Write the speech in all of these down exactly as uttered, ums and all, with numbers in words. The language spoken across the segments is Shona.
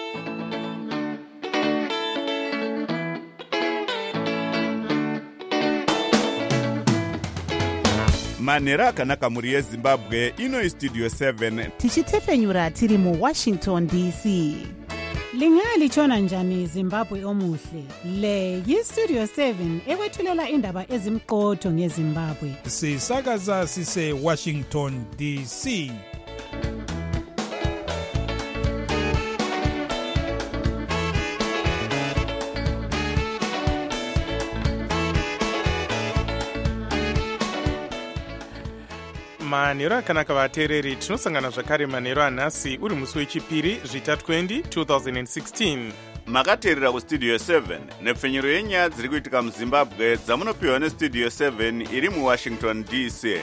manhero akanaka muri yezimbabwe ino istudio seven tichitefenyura tiri mu Washington D C. Lingalitshona njani Zimbabwe omuhle? Le yistudio seven ekwethulela indaba ezimqotho ngeZimbabwe. Sisakaza sise Washington D C. manhero akanaka vateereri, tinosangana zvakare manhero anhasi uri musi wechipiri zvita twenty twenty sixteen. makateerera kustudio seven nepfenyero yenyaya dziri kuitika muzimbabwe dzamunopiwa nestudio seven iri muwashington D C.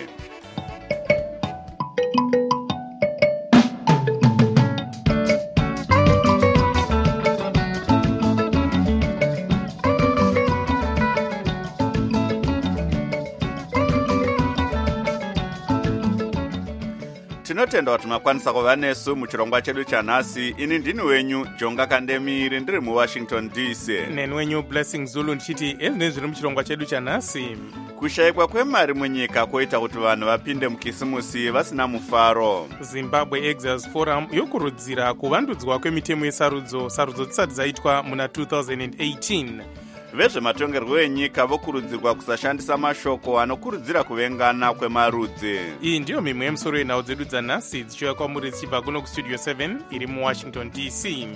tinotenda kuti makwanisa kuva nesu muchirongwa chedu chanhasi. Ini ndini wenyu Jonga Kandemiri ndiri muwashington D C. neni wenyu Blessing Zulu ndichiti ezi nezviri muchirongwa chedu chanhasi. kushayikwa kwemari munyika kwoita kuti vanhu vapinde mukisimusi vasina mufaro. Zimbabwe Exiles Forum yokurudzira kuvandudzwa kwemitemo yesarudzo sarudzo dzisati dzaitwa muna two thousand eighteen. vezvematongerwo enyika vokurudzirwa kusashandisa mashoko anokurudzira kuvengana kwemarudzi. iyi ndiyo mimwe yemusoro yenhau dzedu dzanhasi dzichiuya kwamuri dzichibva kuno kustudio seven iri muwashington D C.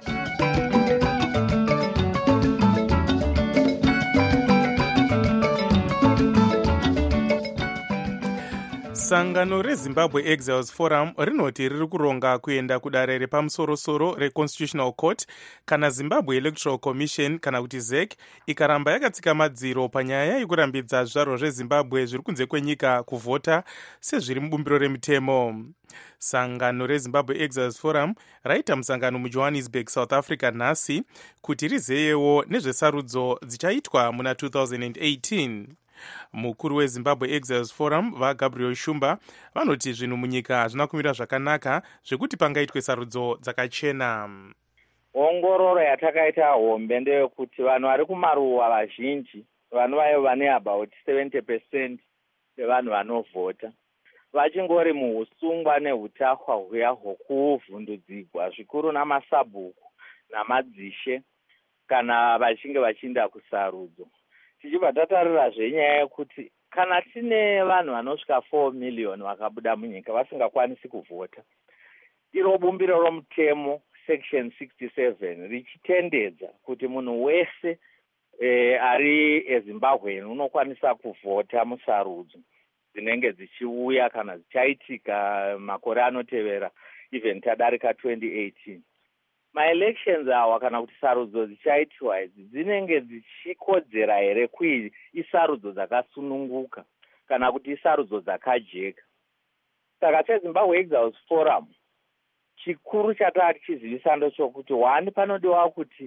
sangano rezimbabwe Exiles Forum rinoti riri kuronga kuenda kudare repamusorosoro reconstitutional court kana Zimbabwe Electoral Commission kana kuti Z E C ikaramba yakatsika madziro panyaya yekurambidza zvizvarwa zvezimbabwe zviri kunze kwenyika kuvhota sezviri mubumbiro remitemo. sangano rezimbabwe Exiles Forum raita musangano mujohannesburg South Africa nhasi kuti rizeyewo nezvesarudzo dzichaitwa muna two thousand eighteen. mukuru wezimbabwe Exiles Forum vaGabriel Shumba vanoti zvinhu munyika hazvina kumira zvakanaka zvekuti pangaitwe sarudzo dzakachena. ongororo yatakaita hombe ndeyekuti vanhu vari kumaruwa vazhinji vanova vane about seventy percent yevanhu vanovhota vachingori muhusungwa nehutahwa huya hwokuvhundudzigwa zvikuru namasabhuku namadzishe kana vachinge vachiinda kusarudzo. tichibva tatarira zvenyaya yekuti kana tine vanhu vanosvika four million vakabuda munyika vasingakwanisi kuvhota, iro bumbiro romutemo section sixty-seven richitendedza kuti munhu wese e, ari eZimbabwe unokwanisa kuvhota musarudzo dzinenge dzichiuya kana dzichaitika makore anotevera even tadarika twenty eighteen. maelections awa kana kuti sarudzo dzichaitwa idzi dzinenge dzichikodzera here kui isarudzo dzakasununguka kana kuti isarudzo dzakajeka. saka seZimbabwe Exiles Forum chikuru chatava tichizivisa ndochokuti one panodiwa kuti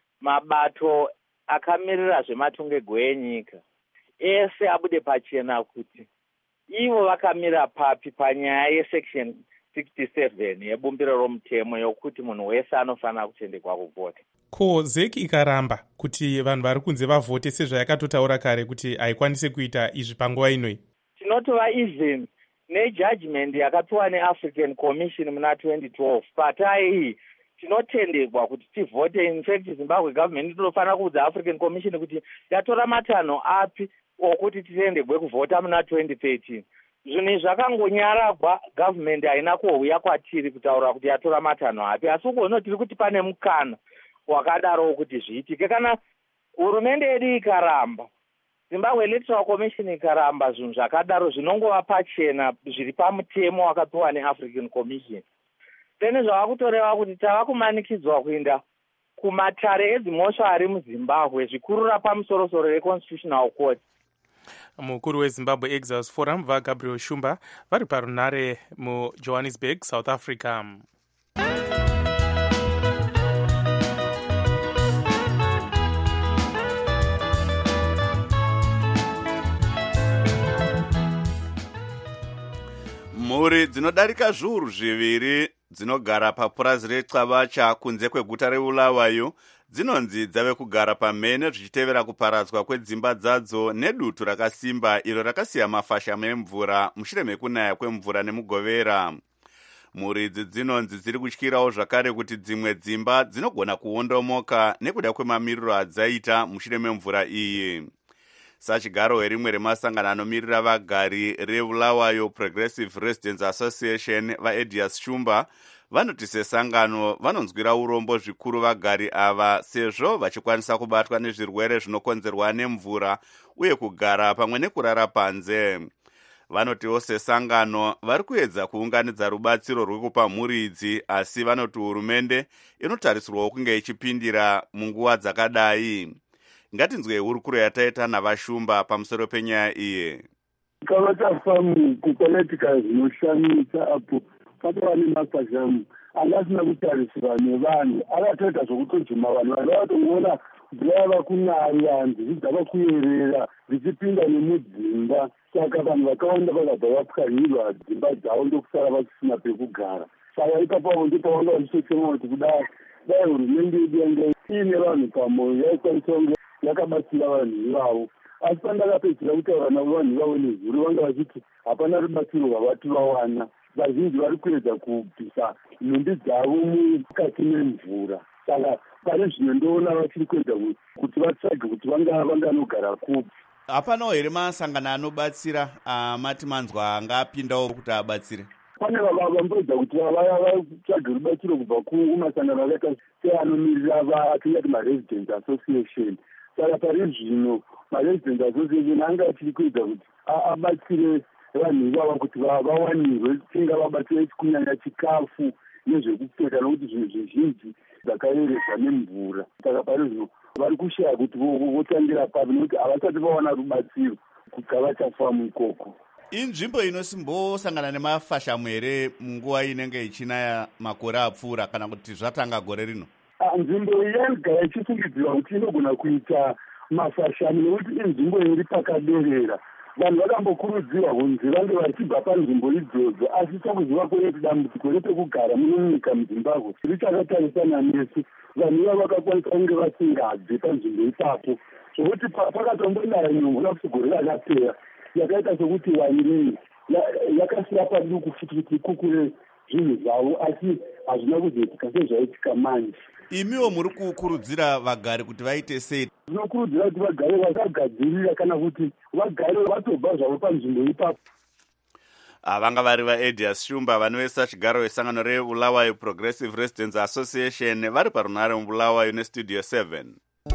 mabato akamirira zvematongerwo enyika ese abude pachena kuti ivo vakamira papi panyaya yesection sixty-seven yebumbiro romutemo yokuti munhu wese anofanira kutendekwa kuvhota. ko Z E C ikaramba kuti vanhu vari kunze vavhote sezvayakatotaura kare kuti haikwanisi kuita izvi panguva inoi, tinotova even nejudgment yakapiwa neAfrican Commission muna twenty twelve patai tinotendekwa kuti tivhote. In fact Zimbabwe government inofanira kuudza African Commission kuti yatora matanho api okuti titendekwe kuvhota muna twenty thirteen. zvinhu zvakangonyaragwa, government haina kuuya kwatiri kutaura kuti yatora matanho api, asi ukono tiri kuti pane mukana wakadaro kuti zviitike. kana hurumende yedu ikaramba, Zimbabwe Electoral Commission ikaramba, zvinhu zvakadaro zvinongova pachena zviri pamutemo wakapiwa neAfrican Commission. Tene zvava kutoreva kuti tava kumanikidzwa kuenda kumatare edzimhosva ari muZimbabwe zvikurura pamusorosoro reconstitutional court. mukuru wezimbabwe Exiles Forum vaGabriel Shumba vari parunare mujohannesburg South Africa. mhuri dzinodarika zviuru zviviri dzinogara papurazi rexavacha kunze kweguta reBulawayo dzinonzi dzave kugara pamhene zvichitevera kuparadzwa kwedzimba dzadzo nedutu rakasimba iro rakasiya mafashamo emvura mushure mekunaya kwemvura nemugovera. Muridzi dzinonzi dziri kutyirawo zvakare kuti dzimwe dzimba dzinogona kuondomoka nekuda kwemamiriro adzaita mushure memvura iyi. Sachigaro rimwe remasangano anomirira vagari reBulawayo Progressive Residents Association vaEdias Shumba vanoti sesangano vanonzwira urombo zvikuru vagari ava sezvo vachikwanisa kubatwa nezvirwere zvinokonzerwa nemvura uye kugara pamwe nekurara panze. Vanotiwo sesangano vari kuedza kuunganidza rubatsiro rwekupa muridzi, asi vanoti hurumende inotarisirwawo kunge ichipindira munguva dzakadai. Ngatinzwe hurukuro yataita navashumba pamusoro penyaya iyi. Kava tafamu kukonetika zvinoshamisa apo patova nemafashamu angasina kutarisirwa nevanhu akatoita zvokutojuma vanhu vanhu vatoona mvura yava kunaya nzizi dzava kuyerera dzichipinda nemudzimba, saka vanhu vakawanda vakabva vapwanyirwa dzimba dzavo ndokusara vasisina pekugara. Saka ipapo ndipavanga vachichema kuti kudai dai hurumende yedu yange iine vanhu pamwoyo yaikwanisa kunge yakabatsira vanhu ivavo, asi pandakapedzera kutaura navo vanhu ivavo nezuro vanga vachiti hapana rubatsiro rwavati vawana. Vazhinji vari kuedza kubvisa nhumbi dzavo mukati memvura, saka pane zvino ndoona vachiri kuedza kuti vatsvage kuti vanganogara kupi. Hapanawo here masangano anobatsira amati manzwa angapindawo kuti abatsire? Pane vamboedza kuti vatsvage rubatsiro kubva kumasangano akaita seanomirira vatingati maresident association. Saka pari zvino maresident association anga achiri kuedza kuti abatsire vanhu ivava kuti vawanirwe tingavabatsire kunyanya chikafu nezvekupfeka, nokuti zvinhu zvizhinji zvakayerezwa nemvura. Saka pari zvino vari kushaya kuti votangira papi nokuti havasati vawana rubatsiro kukava chafamu ikoko. Inzvimbo inosimbosangana nemafashamu here munguva inenge ichinaya makore apfuura kana kuti zvatanga gore rino? Nzvimbo iyi yanogara ichifungidzirwa kuti inogona kuita mafashamu nokuti inzvimbo iri pakaderera. Vanhu vakambokurudzirwa kunzi vange vachibva panzvimbo idzodzo, asi sokuziva kwedu dambudziko repekugara muno munyika muZimbabwe richakatarisana nesu. Vanhu ivavo vakakwanisa kunge vasingabve panzvimbo ipapo, zvokuti pakatombonaya nyongo futi gore rakapera yakaita sokuti wairei yakasiya paduku futi kuti ikukure zvinhu zvavo, asi hazvina kuzoitika sezvaitika manje. Imiwo muri kukurudzira vagari kuti vaite sei? Tinokurudzira kuti vagare vakagadzirira kana kuti vagare vatobva zvavo panzvimbo ipapo. Vanga vari vaEdias Shumba vanovesa chigaro vesangano reBulawayo Progressive Residents Association vari parunare muBulawayo nestudio seven.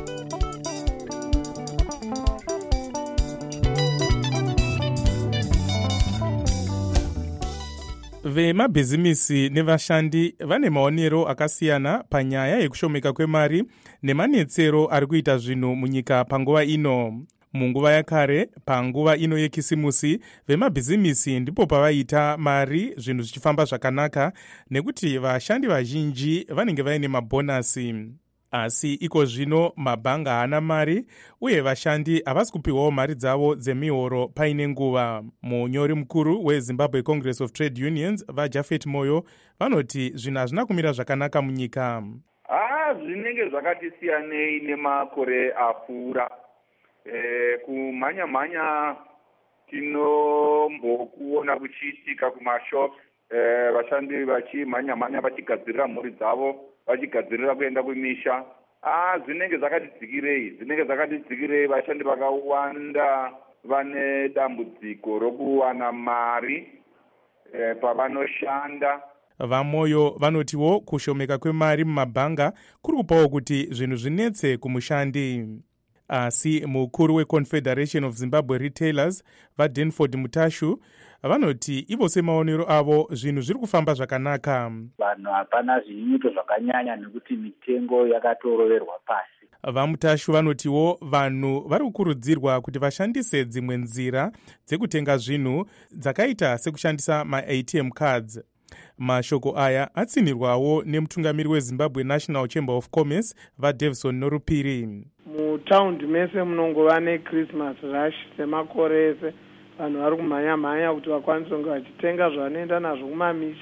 Vemabhizimisi nevashandi vane maonero akasiyana panyaya yekushomeka kwemari nemanetsero ari kuita zvinhu munyika panguva ino. Munguva yakare, panguva ino yekisimusi, vemabhizimisi ndipo pavaita mari zvinhu zvichifamba zvakanaka nekuti vashandi vazhinji vanenge vaine mabhonasi. Asi iko zvino mabhanga haana mari uye vashandi havasi kupiwawo mari dzavo dzemihoro paine nguva. Munyori mukuru weZimbabwe Congress of Trade Unions vaJafet Moyo vanoti zvinhu hazvina kumira zvakanaka munyika. Ah, zvinenge zvakati siyanei nemakore apfuura. E, kumhanya mhanya tinombokuona kuchiitika kumashops, e, vashandi vachimhanya mhanya vachigadzirira mhuri dzavo, vachigadzirira kuenda kumisha. Ah, zvinenge zvakati dzikirei, zvinenge zvakati dzikirei. Vashandi vakawanda vane dambudziko rokuwana mari e, pavanoshanda. Vamoyo vanotiwo kushomeka kwemari mumabhanga kuri kupawo kuti zvinhu zvinetse kumushandi. Asi mukuru weConfederation of Zimbabwe Retailers vaDenford Mutashu vanoti ivo semaonero avo zvinhu zviri kufamba zvakanaka. Vanhu hapana zvinyuto zvakanyanya nekuti mitengo yakatoroverwa pasi. VaMutashu vanotiwo vanhu vari kukurudzirwa kuti vashandise dzimwe nzira dzekutenga zvinhu dzakaita sekushandisa ma-A T M cards. Mashoko aya atsinirwawo nemutungamiri weZimbabwe National Chamber of Commerce vaDavison Norupiri. Mutaundi mese munongova neChristmas rush semakore ese. Vanhu vari kumhanya mhanya kuti vakwanise kunge vachitenga zvavanoenda nazvo kumamisha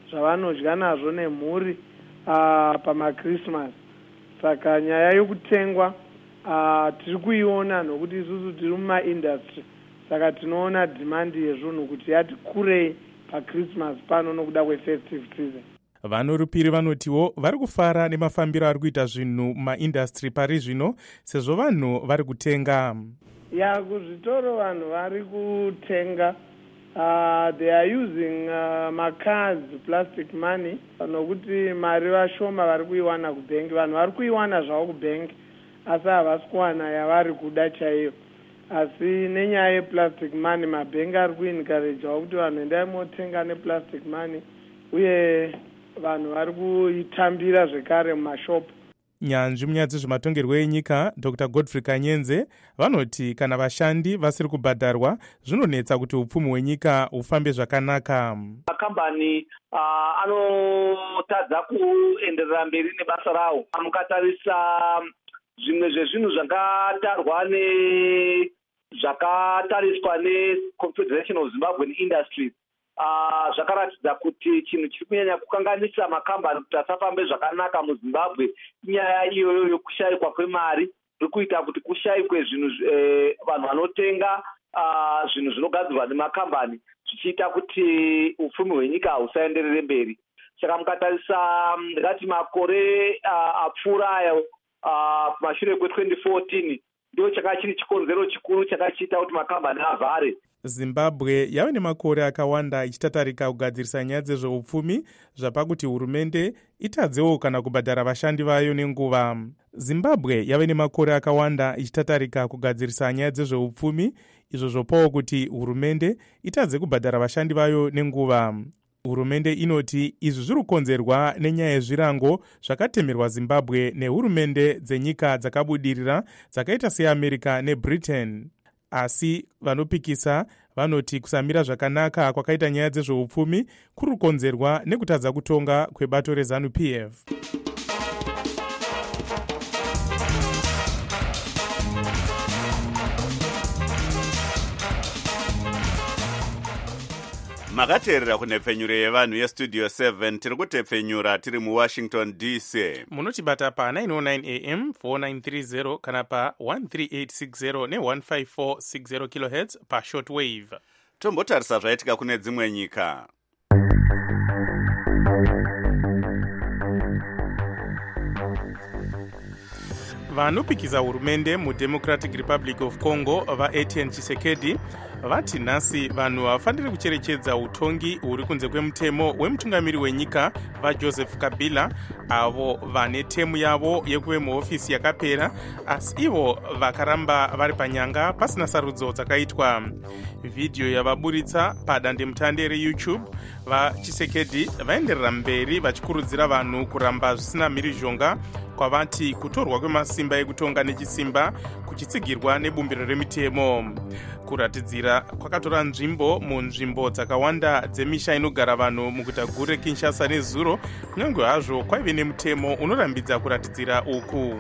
zvavanodya nazvo nemhuri uh, pamakrismas. Saka nyaya yokutengwa uh, tiri kuiona nokuti isusu tiri mumaindastry, saka tinoona dhimandi yezvinhu kuti yati kurei pakrismas pano nokuda kwefestive season. Vanorupiri vanotiwo vari kufara nemafambiro ari kuita zvinhu mumaindastry pari zvino sezvo vanhu vari kutenga. Ya kuzvitoro vanhu vari kutenga. Uh, they are using uh, macards, plastic money, nokuti mari vashoma vari kuiwana kubhengi. Vanhu vari kuiwana zvavo kubhengi asi havasi kuwana yavari kuda chaiyo. Asi nenyaya yeplastic money mabhengi ari kuencouragewa kuti vanhu endai motenga neplastic money, uye vanhu vari kuitambira zvekare mumashopu. Nyanzvi munyaya dzezvematongerwo enyika Dr Godfrey Kanyenze vanoti kana vashandi vasiri kubhadharwa zvinonetsa kuti upfumi hwenyika hufambe zvakanaka. Makambani uh, anotadza kuenderera mberi nebasa rawo. Mukatarisa zvimwe zvezvinhu zvakatarwa ne zvakatariswa neConfederation of Zimbabwean Industries Uh, zvakaratidza kuti chinhu chiri kunyanya kukanganisa makambani kuti asafambe zvakanaka muZimbabwe inyaya iyoyo yokushayikwa kwemari, iri kuita kuti kushayikwe zvinhu eh, vanhu vanotenga uh, zvinhu zvinogadzirwa nemakambani, zvichiita kuti upfumi hwenyika husaenderere mberi. Saka mukatarisa ndingati makore uh, apfuura ayo uh, kumashure kwe-twenty fourteen ndio chakanga chiri chikonzero chikuru chakachiita kuti makambani avhare. Zimbabwe yave nemakore akawanda ichitatarika kugadzirisa nyaya dzezveupfumi zvapakuti hurumende itadzewo kana kubhadhara vashandi vayo nenguva. Zimbabwe yave nemakore akawanda ichitatarika kugadzirisa nyaya dzezveupfumi izvo zvopawo kuti hurumende itadze kubhadhara vashandi vayo nenguva. Hurumende inoti izvi zviri kukonzerwa nenyaya yezvirango zvakatemerwa Zimbabwe nehurumende dzenyika dzakabudirira dzakaita seAmerica neBritain. Asi vanopikisa vanoti kusamira zvakanaka kwakaita nyaya dzezveupfumi kuri kukonzerwa nekutadza kutonga kwebato reZANU P F. makateerera kunhepfenyuro yevanhu yestudio seven tiri kutepfenyura tiri muwashington D C. Munotibata pa nine oh nine A M four nine three zero kana pa one three eight six zero ne one five four six zero kilohertz pa shortwave. Tombotarisa zvaitika kune dzimwe nyika. Vanopikiza hurumende muDemocratic Republic of Congo vaEtienne Tshisekedi vati nhasi vanhu havafaniri kucherechedza utongi huri kunze kwemutemo wemutungamiri wenyika vaJoseph Kabila, avo vane temu yavo yekuve muhofisi yakapera asi ivo vakaramba vari panyanga pasina sarudzo dzakaitwa. Vhidhiyo yavaburitsa padandemutande reYouTube, vaChisekedi vaenderera mberi vachikurudzira vanhu kuramba zvisina mhirizhonga kwavati kutorwa kwemasimba ekutonga nechisimba kuchitsigirwa nebumbiro remitemo. Kuratidzira kwakatora nzvimbo munzvimbo dzakawanda dzemisha inogara vanhu muguta guru reKinshasa nezuro, kunyange hazvo kwaive nemutemo unorambidza kuratidzira uku.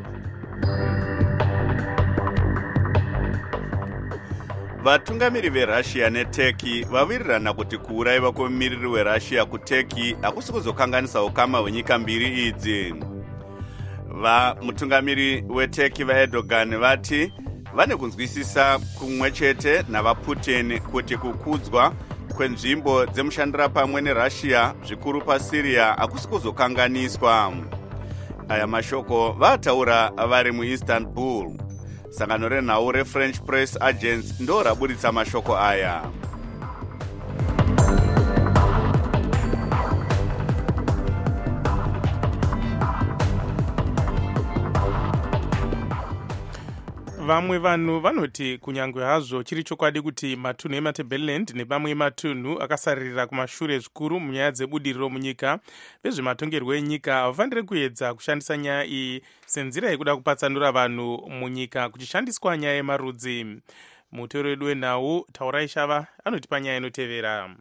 Vatungamiri veRussia neTurkey vawirirana kuti kuurayiwa kwemumiriri weRussia kuTurkey hakusi kuzokanganisa ukama hwenyika mbiri idzi. Va mutungamiri weTurkey vaErdogan vati vane kunzwisisa kumwe chete navaPutin kuti kukudzwa kwenzvimbo dzemushandira pamwe neRussia zvikuru paSyria hakusi kuzokanganiswa. Aya mashoko vataura vari muIstanbul. Sangano renhau reFrench Press Agents ndo raburitsa mashoko aya. Vamwe vanhu vanoti kunyange hazvo chiri chokwadi kuti matunhu eMatabeleland nemamwe matunhu akasaririra kumashure zvikuru munyaya dzebudiriro munyika, vezvematongerwo enyika havafaniri kuedza kushandisa nyaya iyi senzira yekuda kupatsanura vanhu munyika kuchishandiswa nyaya yemarudzi. Mutoro wedu wenhau Taurai Shava anotipa nyaya inotevera.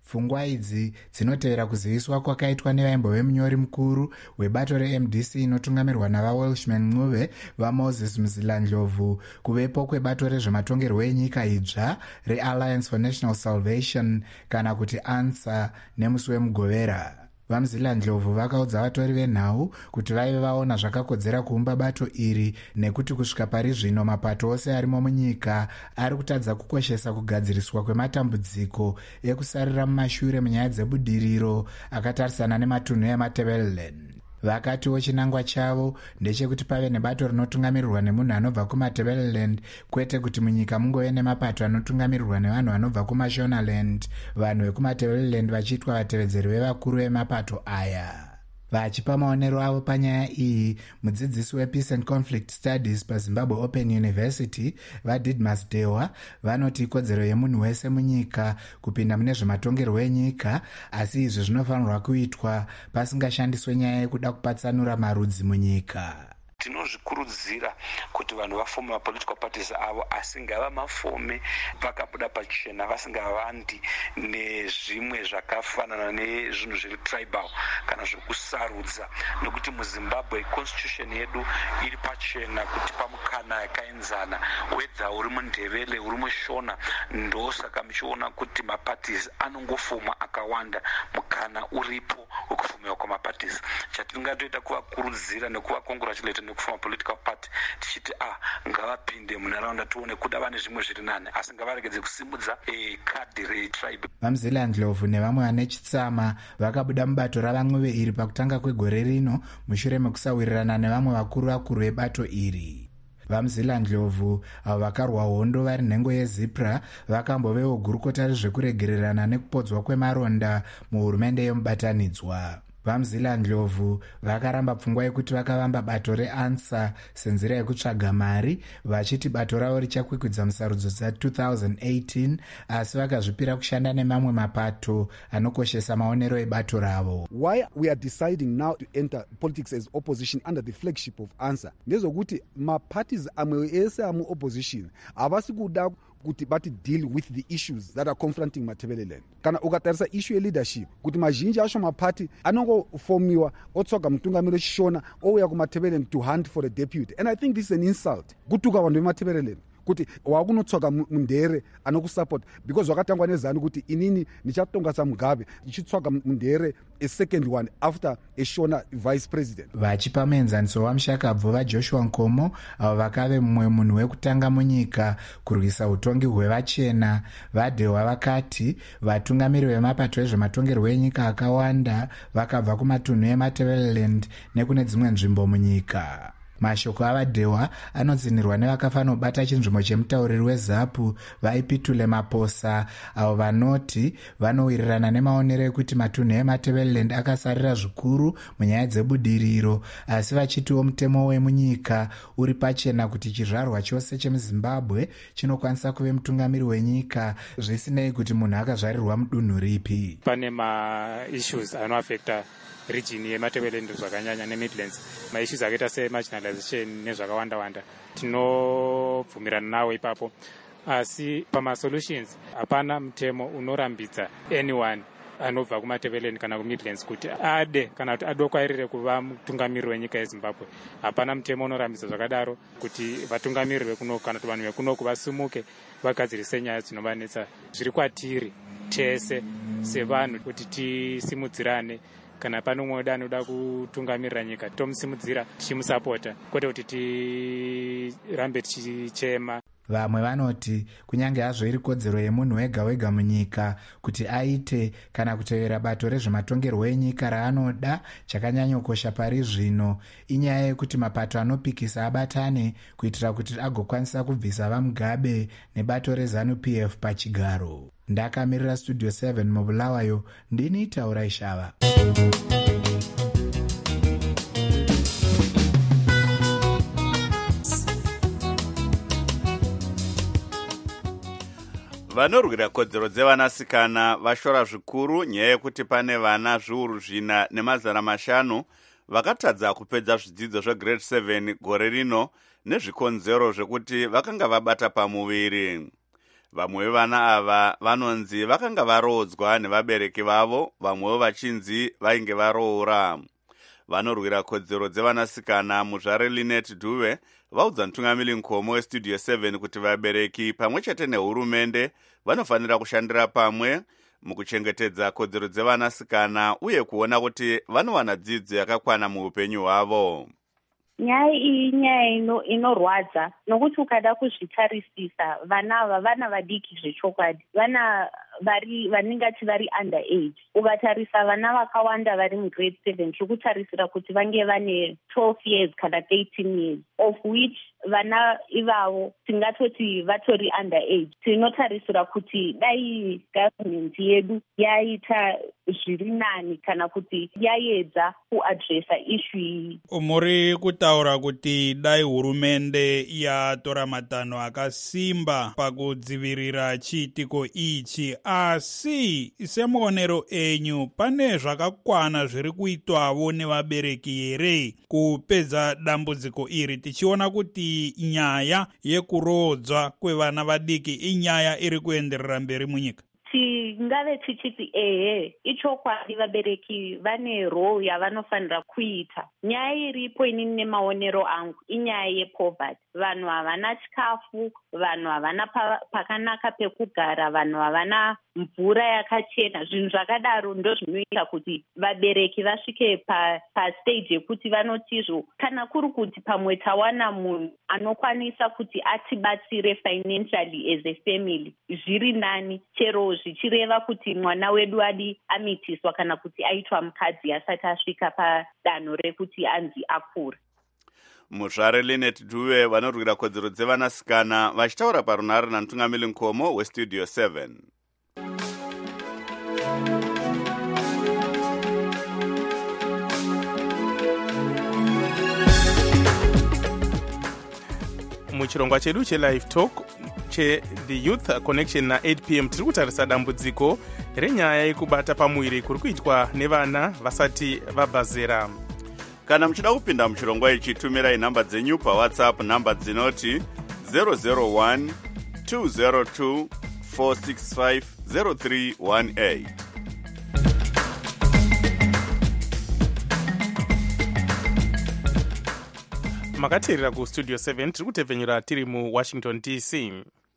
Pfungwa idzi dzinotevera kuziviswa kwakaitwa nevaimbove munyori mukuru webato re-M D C inotungamirwa navaWelshman Ncube vaMoses Mzilandlovu kuvepo kwebato rezvematongerwo enyika idzva reAlliance for National Salvation kana kuti ANSA nemusi wemugovera. VaMzilandlovu vakaudza vatori venhau kuti vaive vaona zvakakodzera kuumba bato iri nekuti kusvika pari zvino mapato ose arimo munyika ari kutadza kukoshesa kugadziriswa kwematambudziko ekusarira mumashure munyaya dzebudiriro akatarisana nematunhu eMatabeleland. Vakatiwo chinangwa chavo ndechekuti pave nebato rinotungamirirwa nemunhu anobva kuMatabeleland kwete kuti munyika mungove nemapato anotungamirirwa nevanhu vanobva kuMashonaland, vanhu vekuMatabeleland vachiitwa vatevedzeri vevakuru vemapato aya. Vachipa maonero avo panyaya iyi, mudzidzisi wePeace and Conflict Studies paZimbabwe Open University vaDidmus Dewa vanoti ikodzero yemunhu wese munyika kupinda mune zvematongerwo enyika, asi izvi zvinofanirwa kuitwa pasingashandiswe nyaya yekuda kupatsanura marudzi munyika. Tinozvikurudzira kuti vanhu vafome mapolitical parties avo, asi ngava mafome vakabuda pachena vasingavandi nezvimwe zvakafanana nezvinhu zviri tribal kana zvekusarudza, nokuti muZimbabwe constitution yedu iri pachena kuti pamukana yakaenzana wedza uri mundevele uri mushona, ndosaka muchiona kuti maparties anongofuma akawanda, mukana uripo wekufumiwa kwamaparties. Chatingatoita kuvakurudzira nekuvacongratulate nekufuma political party tichiti ah ngavapinde munharaunda tione kuda vane zvimwe zviri nane, asi ngavaregedze kusimudza kadhi retribe. VaMzilandlovu nevamwe vane chitsama vakabuda mubato ravaNcube iri pakutanga kwegore rino mushure mekusawirirana nevamwe vakuru vakuru vebato iri. VaMzilandlovu avo vakarwa hondo vari nhengo yeZipra vakambovewo gurukota rezvekuregererana nekupodzwa kwemaronda muhurumende yemubatanidzwa. VaMzilandlovu vakaramba pfungwa yekuti vakavamba bato reANSA senzira yekutsvaga mari, vachiti bato ravo richakwikwidza musarudzo dza two thousand eighteen, asi vakazvipira kushanda nemamwe mapato anokoshesa maonero ebato ravo. Why we are deciding now to enter politics as opposition under the flagship of ANSA ndezokuti maparties amwe ese amu opposition havasi kuda kuti bati deal with the issues that are confronting Matabeleland. Kana ukatarisa issue ye leadership kuti mazhinji acho mapati anongofomiwa otsvaga mutungamiri shona ouya kuMatabeleland to hunt for a deputy, and I think this is an insult kutuka vanhu veMatabeleland kuti wakunotsvaga mundere anokusupport because wakatangwa nezanu kuti inini nichatongasa Mugabe ndichitsvaga mundere a second one after a shona vice president. Vachipa muenzaniso waMushakabvu vaJoshua Nkomo avo vakave mumwe munhu wekutanga munyika kurwisa utongi hwevachena, vaDewa vakati vatungamiri vemapato ezvematongerwo enyika akawanda vakabva kumatunhu eMatabeleland nekune dzimwe nzvimbo munyika. Mashoko avaDewa anodzinirwa nevakafanobata chinzvimbo chemutauriri weZapu vaipitule Maposa avo vanoti vanowirirana nemaonero ekuti matunhu eMatabeleland akasarira zvikuru munyaya dzebudiriro, asi vachitiwo mutemo wemunyika uri pachena kuti chizvarwa chose chemuZimbabwe chinokwanisa kuve mutungamiri wenyika zvisinei kuti munhu akazvarirwa mudunhu ripi. Pane ma-issues anoafecta region yeMatabeleland zvakanyanya neMidlands, maissues akaita semarginalization nezvakawanda-wanda, tinobvumirana nawo ipapo, asi pamasolutions hapana mutemo unorambidza anyone anobva kuMatabeleland kana kuMidlands kuti ade kana kuti adokwairire kuva mutungamiri wenyika yeZimbabwe. Hapana mutemo unorambidza zvakadaro kuti vatungamiri vekuno kana kuti vanhu vekuno vasumuke vagadzirise nyaya dzinovanetsa. Zviri kwatiri tese sevanhu kuti tisimudzirane, kana pano mwoda anoda kutungamirira nyika tomusimudzira tichimusapota, kwete kuti tirambe tichichema. Vamwe vanoti kunyange hazvo iri kodzero yemunhu wega wega munyika kuti aite kana kutevera bato rezvematongerwo enyika raanoda, chakanyanyokosha pari zvino inyaya yekuti mapato anopikisa abatane kuitira kuti agokwanisa kubvisa vaMugabe nebato reZANU-P F pachigaro. Ndakamirira Studio seven mubulawayo, ndini Taura Ishava. Vanorwira kodzero dzevanasikana vashora zvikuru nyaya yekuti pane vana zviuru zvina nemazana mashanu vakatadza kupedza zvidzidzo zvegrade seven gore rino nezvikonzero zvekuti vakanga vabata pamuviri. Vamwe vevana ava vanonzi vakanga varodzwa nevabereki vavo, vamwewo vachinzi vainge varoora. Vanorwira kodzero dzevanasikana muzvare Linet Duve vaudza mutungamiri Nkomo westudio seven kuti vabereki pamwe chete nehurumende vanofanira kushandira pamwe mukuchengetedza kodzero dzevanasikana uye kuona kuti vanowana dzidzo yakakwana muupenyu hwavo. Nyaya iyi nyaya inorwadza nokuti ukada kuzvitarisisa vana ava vana vadiki zvechokwadi, vana vari vanengati vari under age. Ukatarisa vana vakawanda vari mugrade seven tiri kutarisira kuti vange vane twelve years kana thirteen years, of which vana ivavo tingatoti vatori under age. Tinotarisira kuti dai government yedu yaita zviri nani kana kuti yaedza kuadresa issue iyi. Muri kutaura kuti dai hurumende yatora matanho akasimba pakudzivirira chiitiko ichi, asi semuonero enyu pane zvakakwana zviri kuitwawo nevabereki here kupedza dambudziko iri, tichiona kuti nyaya yekurodzwa kwevana vadiki inyaya iri kuenderera mberi munyika? Tingave tichiti ehe, ichokwadi vabereki vane role yavanofanira kuita. Nyaya iripo inini nemaonero angu inyaya yepoverty. Vanhu havana chikafu, vanhu havana pakanaka pekugara, vanhu havana mvura yakachena. Zvinhu zvakadaro ndo zvinoita kuti vabereki vasvike pa, pa stage yekuti vanotizvo kana kuri kuti pamwe tawana munhu anokwanisa kuti atibatsire financially as a family, zviri nani, chero zvichireva kuti mwana wedu adi amitiswa kana kuti aitwa mukadzi asati asvika padanho rekuti anzi akura. Muzvare Linet Duve vanorwira kodzero dzevanasikana vachitaura parunhare namutungamiri Nkomo westudio seven. Muchirongwa chedu chelive talk che-The Youth Connection na-eight p m tiri kutarisa dambudziko renyaya yekubata pamuviri kuri kuitwa nevana vasati vabva zera. Kana muchida kupinda muchirongwa ichi, tumirai nhamba dzenyu pawhatsapp, nhamba dzinoti zero zero one two zero two four six five zero three one eight. Makateerera ku studio seven tiri kutevhenyura tiri mu Washington D C.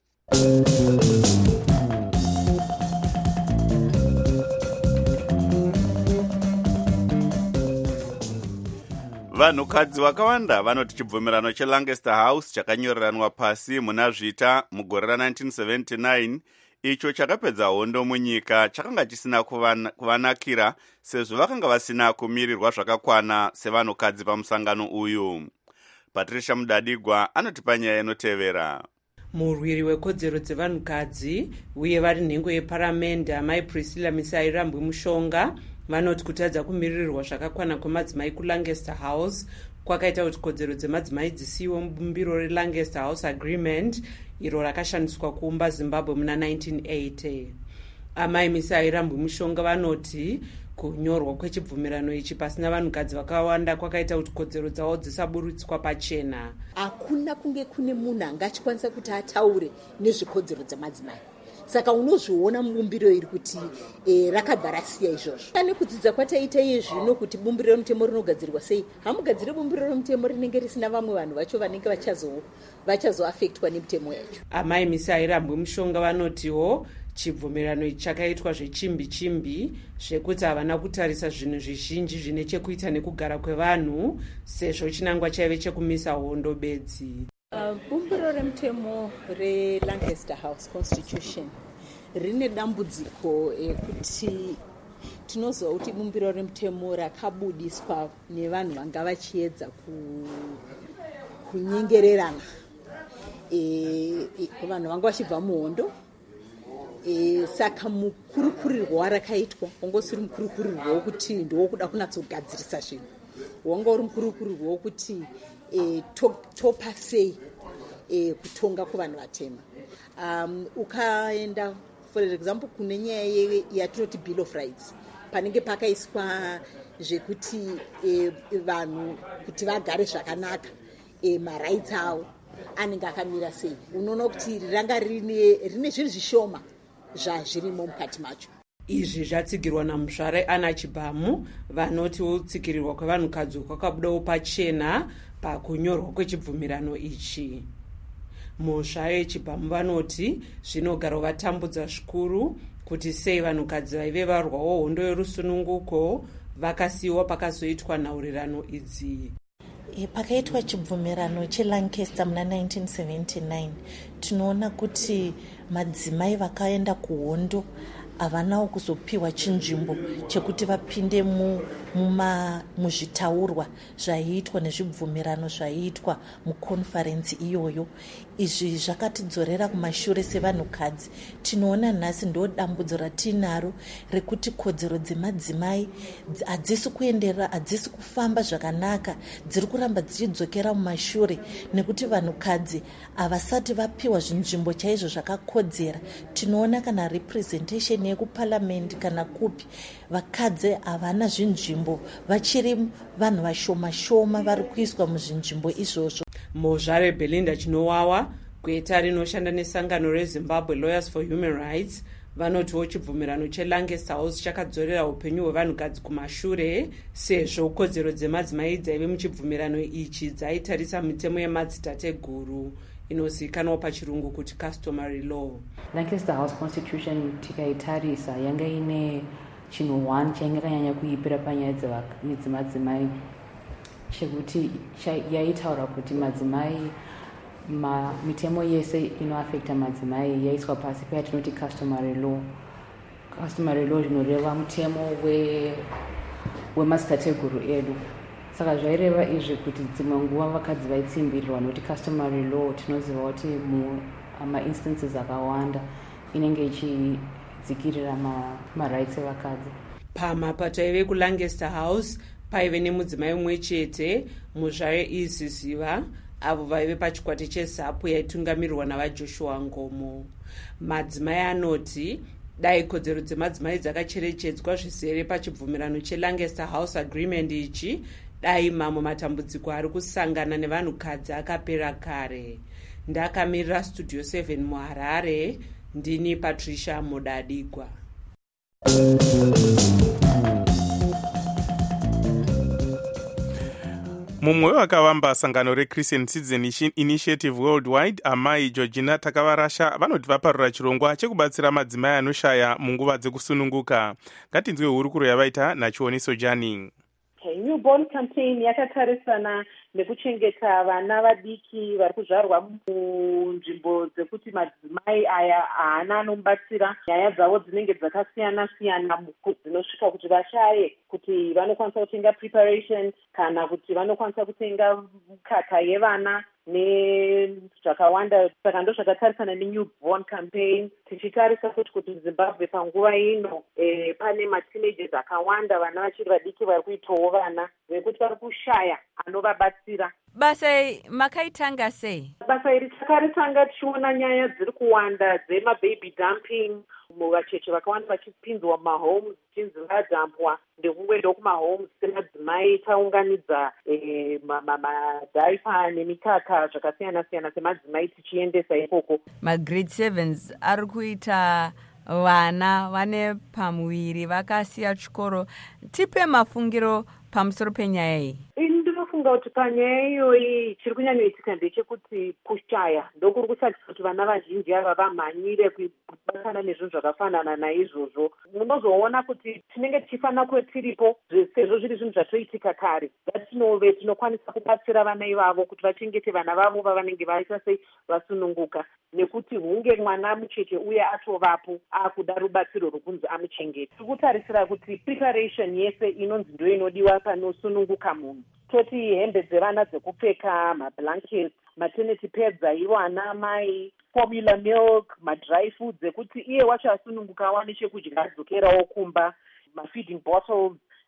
Vanhukadzi vakawanda vanoti chibvumirano cheLancaster House chakanyoreranwa pasi muna zvita mugore ra-nineteen seventy-nine icho chakapedza hondo munyika chakanga chisina kuvanakira sezvo vakanga vasina kumirirwa zvakakwana sevanhukadzi pamusangano uyu. Patricia Mudadigwa anotipa nyaya inotevera. Murwiri wekodzero dzevanhukadzi uye vari nhengo yeparamende amai Priscilla Misairambwi Mushonga vanoti kutadza kumiririrwa zvakakwana kwemadzimai kuLancaster House kwakaita kuti kodzero dzemadzimai dzisiwe mubumbiro reLancaster House Agreement iro rakashandiswa kuumba Zimbabwe muna nineteen eighty. Amai Misairambwi Mushonga vanoti kunyorwa kwechibvumirano ichi pasina vanhukadzi vakawanda kwakaita kuti kodzero dzavo dzisaburutswa pachena. Hakuna kunge kune munhu angachikwanisa kuti ataure nezvekodzero dzemadzimai. Saka unozviona mubumbiro iri kuti e, rakabva rasiya izvozvo. Pane kudzidza kwataita iye zvino kuti bumbiro remutemo rinogadzirwa sei. Hamugadzire bumbiro remutemo rinenge risina vamwe vanhu vacho vanenge vachazo vachazoafektwa nemutemo yacho. Amai Misairambwi Mushonga vanotiwo chibvumirano ichi chakaitwa zvechimbi chimbi zvekuti havana kutarisa zvinhu zvizhinji zvine chekuita nekugara kwevanhu sezvo chinangwa chaive chekumisa hondo bedzi. Uh, bumbiro remutemo reLancaster House Constitution rine dambudziko ekuti tinoziva kuti bumbiro remutemo rakabudiswa nevanhu vanga vachiedza ku, kunyengererana e, e, vanhu vanga vachibva muhondo. E, saka mukurukurirwa warakaitwa wangosiri mukurukurirwa wokuti ndowokuda kunatsogadzirisa zvinhu, wanga uri mukurukurirwa wokuti e, to, topa sei e, kutonga kuvanhu vatema. Um, ukaenda for example kune nyaya yatinoti Bill of Rights panenge pakaiswa zvekuti e, vanhu kuti vagare zvakanaka e, marights avo anenge akamira sei. Unoona kuti ranga rine rine zvinhu zvishoma zvazvirimo mukati macho. Izvi zvatsigirwa namuzvare Ana Chibhamu vanoti utsikirirwa kwevanhukadzi kwakabudawo pachena pakunyorwa kwechibvumirano ichi. Muzvare Chibhamu vanoti zvinogara vatambudza zvikuru kuti sei vanhukadzi vaive varwawo hondo yorusununguko vakasiyiwa pakazoitwa nhaurirano idzi. E, pakaitwa chibvumirano cheLancaster muna nineteen seventy-nine tinoona kuti madzimai vakaenda kuhondo havanawo kuzopiwa chinzvimbo chekuti vapinde muzvitaurwa zvaiitwa nezvibvumirano zvaiitwa mukonferensi iyoyo. Izvi zvakatidzorera kumashure sevanhukadzi. Tinoona nhasi ndo dambudzo ratinaro rekuti kodzero dzemadzimai hadzisi kuenderera, hadzisi kufamba zvakanaka, dziri kuramba dzichidzokera mumashure nekuti vanhukadzi havasati vapiwa zvinzvimbo chaizvo zvakakodzera. Tinoona kana representation yekuparliament kana kupi vakadzi havana zvinzvimbo, vachiri vanhu vashoma shoma vari kuiswa muzvinzvimbo izvozvo. Mozvare Belinda Chinowawa gweta rinoshanda nesangano reZimbabwe Lawyers for Human Rights vanotiwo chibvumirano cheLancaster House chakadzorera upenyu hwevanhukadzi kumashure sezvo kodzero dzemadzimai dzaive muchibvumirano ichi dzaitarisa mitemo yemadzitateguru inozivikanwa pachirungu kuti customary law. Lancaster House Constitution tikaitarisa yanga ine chinhu one chainge kanyanya kuipira panyaya dzemadzimai chekuti yaitaura kuti madzimai ma mitemo yese inoafekta madzimai yaiswa pasi payatinoti customary law. Customary law zvinoreva mutemo wemadzitateguru edu. Saka zvaireva izvi kuti dzimwe nguva vakadzi vaitsimbirirwa nekuti customary law tinoziva kuti mumainstances akawanda inenge ichidzikirira marights evakadzi. Pamapato aive kuLancaster House paive nemudzimai mumwe chete, muzvare Iziziva, avo vaive pachikwati cheZAPU yaitungamirirwa navaJoshua Ngomo. Madzimai anoti dai kodzero dzemadzimai dzakacherechedzwa zvizere pachibvumirano cheLancaster House Agreement ichi, dai mamwe matambudziko ari kusangana nevanhukadzi akapera kare. Ndakamirira Studio seven muHarare, ndini Patricia Mudadigwa. mumwe wakavamba sangano reChristian Citizen Initiative Worldwide amai Georgina Takavarasha vanoti vaparura chirongwa chekubatsira madzimai anoshaya munguva dzekusununguka. Ngatinzwe hurukuro yavaita naChioniso Jani. Newborn campaign yakatarisana nekuchengeta vana vadiki vari kuzvarwa munzvimbo dzekuti madzimai aya haana anomubatsira. Nyaya dzavo dzinenge dzakasiyana siyana dzinosvika kuti vashaye kuti vanokwanisa kutenga preparation kana kuti vanokwanisa kutenga mukaka yevana nezvakawanda. Saka ndo zvakatarisana nenewborn campaign tichitarisa kuti kuti Zimbabwe panguva ino e, pane mateenagers akawanda vana vachiri vadiki vari kuitawo vana vekuti vari kushaya anovabatsira. Basa makaitanga sei? Basa iri takaritanga tichiona nyaya dziri kuwanda dzemababy dumping, vacheche vakawanda vachipinzwa mumahomes chinzi vadhampwa ndekungoenda kumahomes semadzimai. Taunganidza e, madhaipa nemikaka zvakasiyana siyana semadzimai tichiendesa ikoko. Magrade sevens ari kuita vana vane pamuviri vakasiya chikoro. Tipe mafungiro pamusoro penyaya iyi. Ndinofunga kuti panyaya iyoyi chiri kunyanyoitika ndechekuti kushaya ndokuri kushatisa kuti vana vazhinji ava vamhanyire kubatana nezvinhu zvakafanana naizvozvo. Munozoona kuti tinenge tichifanira kuve tiripo sezvo zviri zvinhu zvatoitika kare. Ngatinove tinokwanisa kubatsira vana ivavo kuti vachengete vana vavo vavanenge vaita sei vasununguka, nekuti hunge mwana mucheche uye atovapo akuda rubatsiro rwokunzi amuchengete. Tiri kutarisira kuti preparation yese inonzi ndo inodiwa panosununguka munhu. Toti hembe dzevana dzekupfeka, mablankets, maternity pads aiwa ana mai, formula milk, madry foods ekuti iye wacho asununguka awane chekudya adzokerawo kumba, mafeeding bottles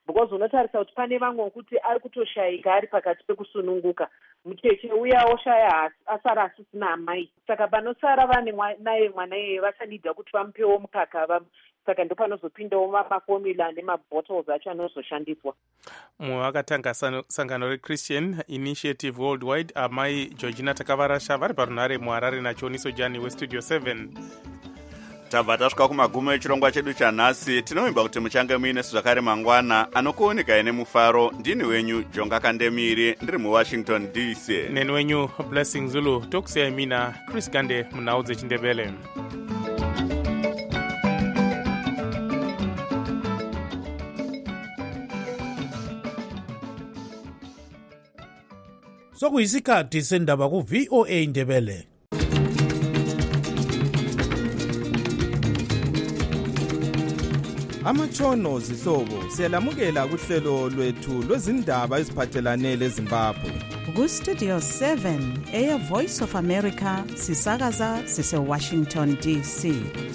because unotarisa kuti pane vamwe kuti ari kutoshayika ari pakati pekusununguka. Mucheche uya oshaya asara asisina amai, saka panosara vane naye mwana iyeye vachanidha kuti vamupewo mukaka, saka ndo panozopindawo mafomula nemabottles acho anozoshandiswa. Mumwe vakatanga sangano reChristian Initiative Worldwide, amai Georgina Takavarasha vari parunhare muHarare naChioniso Jani weStudio seven. Tabva tasvika kumagumo echirongwa chedu chanhasi. Tinovimba kuti muchange muinesu zvakare mangwana. Anokuoneka nemufaro ndini wenyu Jonga Kandemiri, ndiri muWashington D C. Neni wenyu Blessing Zulu. Tokusiyai mina Chris Gande munhau dzeChindebele. Sokuyisikhathi sendaba ku-V O A Indebele. Amatshono zihlobo siyalamukela kuhlelo lwethu lwezindaba eziphathelane leZimbabwe. Ku-Studio seven, Air Voice of America, sisakaza sise-Washington D C.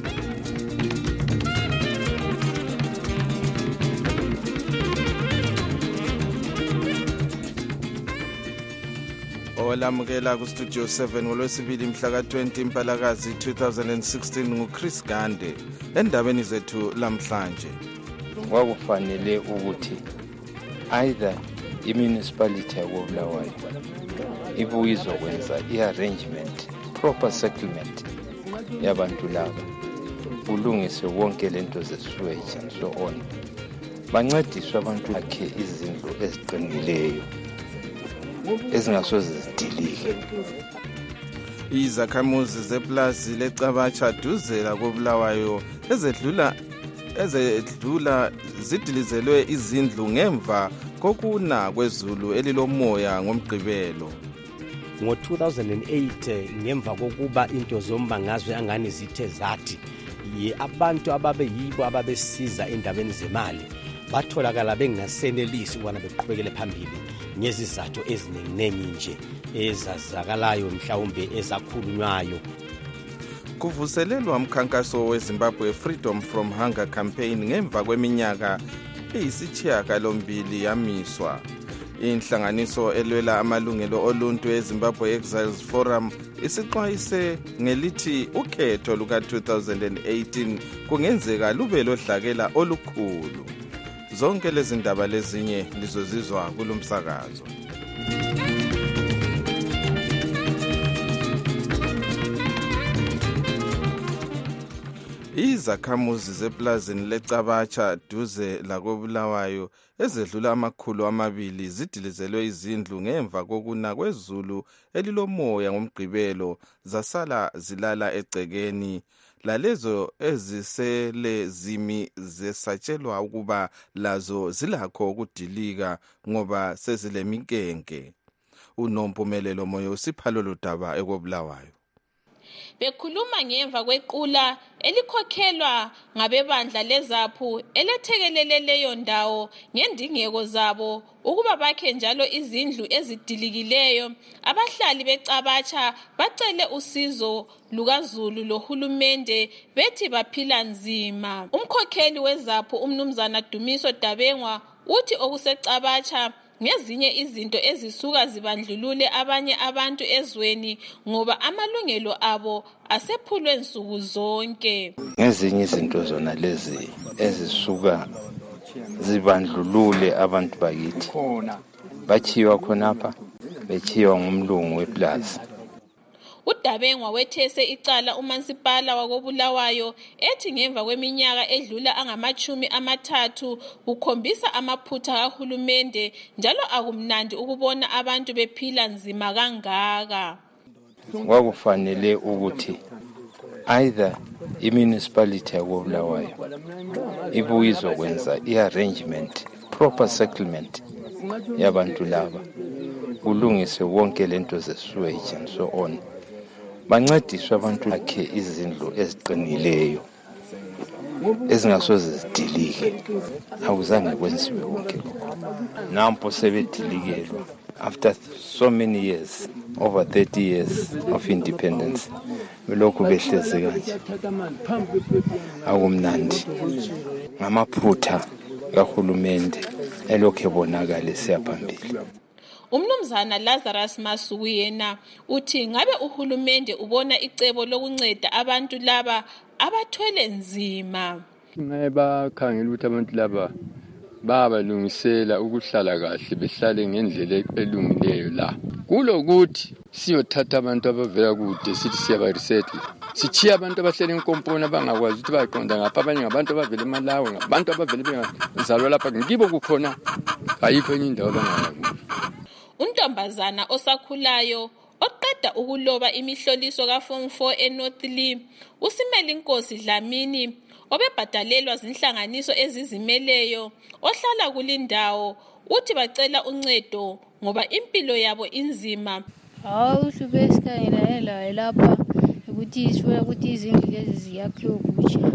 Olamukela ku-Studio seven ngolwesibili mhla ka-twenty Mpalakazi two thousand sixteen nguChris Gande. Endabeni zethu lamhlanje, kwakufanele ukuthi either i-municipality yakoBulawayo ibuye izokwenza i-arrangement, proper settlement yabantu laba, kulungise wonke lento ze-sewage and so on, bancediswe abantu bakhe izindlu eziqinileyo ezingasoze zidilike. Izakhamuzi zeplazi leCabacha duze la koBulawayo ezedlula ezedlula zidilizelwe izindlu ngemva kokuna kwezulu elilomoya ngomgqibelo. Ngo two thousand eight ngemva kokuba into zombangazwe angani zithe zathi abantu ababe yibo ababesiza endabeni zemali batholakala bengasenelisi ukwana beqhubekele phambili ngezizathu eziningi nje ezazakalayo mhlawumbe ezakhulunywayo. Kuvuselelwa umkhankaso weZimbabwe Freedom from Hunger campaign ngemva kweminyaka eyisithiyagalombili yamiswa. Inhlanganiso elwela amalungelo oluntu eZimbabwe Exiles Forum isixwayise ngelithi ukhetho luka two thousand eighteen kungenzeka lube lodlakela olukhulu. Zonke lezi ndaba lezinye lizozizwa kulomsakazo. Izakhamuzi zeplazini leCabacha duze la koBulawayo ezedlula amakhulu amabili zidilizelwe izindlu ngemva kokuna kwezulu elilomoya ngomgqibelo zasala zilala egcekeni. Lalezo ezisele zimi zesatshelwa ukuba lazo zilakho ukudilika ngoba sezilemikenke. Unompumelelo moyo usiphalo lodaba ekoBulawayo. Bekhuluma ngemva kwequla elikhokhelwa ngabebandla leZAPU elethekelele leyo ndawo ngendingeko zabo ukuba bakhe njalo izindlu ezidilikileyo. Abahlali beCabacha bacele usizo lukaZulu lohulumende bethi baphila nzima. Umkhokheli weZAPU umnumzana Dumiso Dabengwa uthi okuseCabacha ngezinye izinto ezisuka zibandlulule abanye abantu ezweni ngoba amalungelo abo asephulwe nsuku zonke. Ngezinye izinto zona lezi ezisuka zibandlulule abantu bakithi bachiwa khonapha, bechiwa ngumlungu weplaza. Udabengwa wethese icala umansipala wakoBulawayo ethi ngemva kweminyaka edlula angamachumi amathathu ukhombisa amaphutha kahulumende njalo akumnandi ukubona abantu bephila nzima kangaka. Kwakufanele ukuthi either i-municipality yakoBulawayo ibuye izokwenza i-arrangement, proper settlement yabantu laba, kulungise wonke lento ze-sewage and so on, bancediswe abantu bakhe izindlu eziqinileyo ezingasoze zidilike. Awuzange kwenziwe wonke lokho. Nampo sebedilikelwa after so many years, over thirty years of independence, belokhu behlezi kanje. Akumnandi ngamaphutha kahulumende elokhu ebonakala siyaphambili. Umnumzana Lazarus Masuku yena uthi ngabe uhulumende ubona icebo lokunceda abantu laba abathwele nzima. Ngabe bakhangela ukuthi abantu laba babalungisela ukuhlala kahle behlale ngendlela elungileyo la. Kulokuthi siyothatha abantu abavela kude sithi siyaba resettle. Sichiya abantu abahlele enkomponi abangakwazi ukuthi baqonda ngapha abanye ngabantu abavela eMalawi ngabantu abavela bengazalwa lapha ngibo kukhona ayikho enye indawo abangakwazi. Untombazana osakhulayo oqeda ukuloba imihloliso ka Form four eNorth Lee uSimela Inkosi Dlamini obebhadalelwa zinhlanganiso ezizimeleyo ohlala kulindawo uthi bacela uncedo ngoba impilo yabo inzima. Hawu sibesikangela la lapha ukuthi iswe ukuthi izindlu lezi ziyakhiwe kutsha.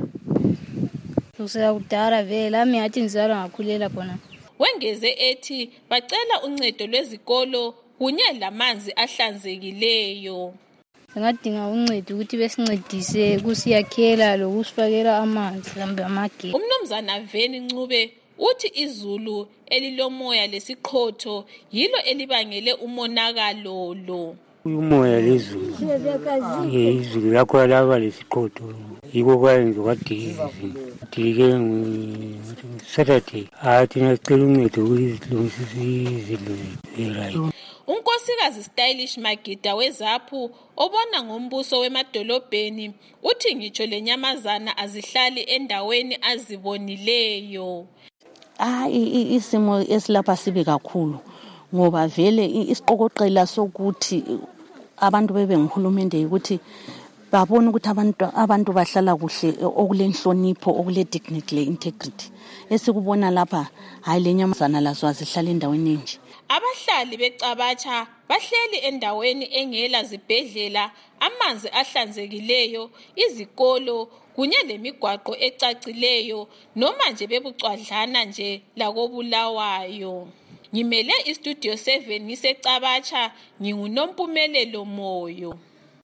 Kusaya kudala vele ami athi nizala ngakhulela khona. Wengeze ethi bacela uncedo lwezikolo kunye lamanzi ahlanzekileyo. Singadinga uncedo ukuthi besincedise kusiyakhela lokusifakela amanzi lambe amagesi. Umnumzana Veni Ncube uthi izulu elilomoya lesiqhotho yilo elibangele umonakalo lo. Umoya lezulu izulu lakho laba lesiqhotho yiko kwenza kwadiki dike Saturday athi ngicela uncedo ukuzilungisisa izindlu right. Unkosikazi Stylish Magida weZaphu obona ngombuso wemadolobheni uthi ngitsho lenyamazana azihlali endaweni azibonileyo. Ah isimo esilapha sibe kakhulu ngoba vele isiqokoqela sokuthi abantu bebe ngihulumende ukuthi babona ukuthi abantu abantu bahlala kuhle okulenhlonipho okule dignity le integrity esikubona lapha hayi lenyamazana lazo azihlala endaweni enje. Abahlali becabatsha bahleli endaweni engela zibhedlela, amanzi ahlanzekileyo, izikolo kunye lemigwaqo ecacileyo noma nje bebucwadlana nje lakobulawayo. Ngimele iStudio seven ngisecabatsha nginguNompumelelo Moyo.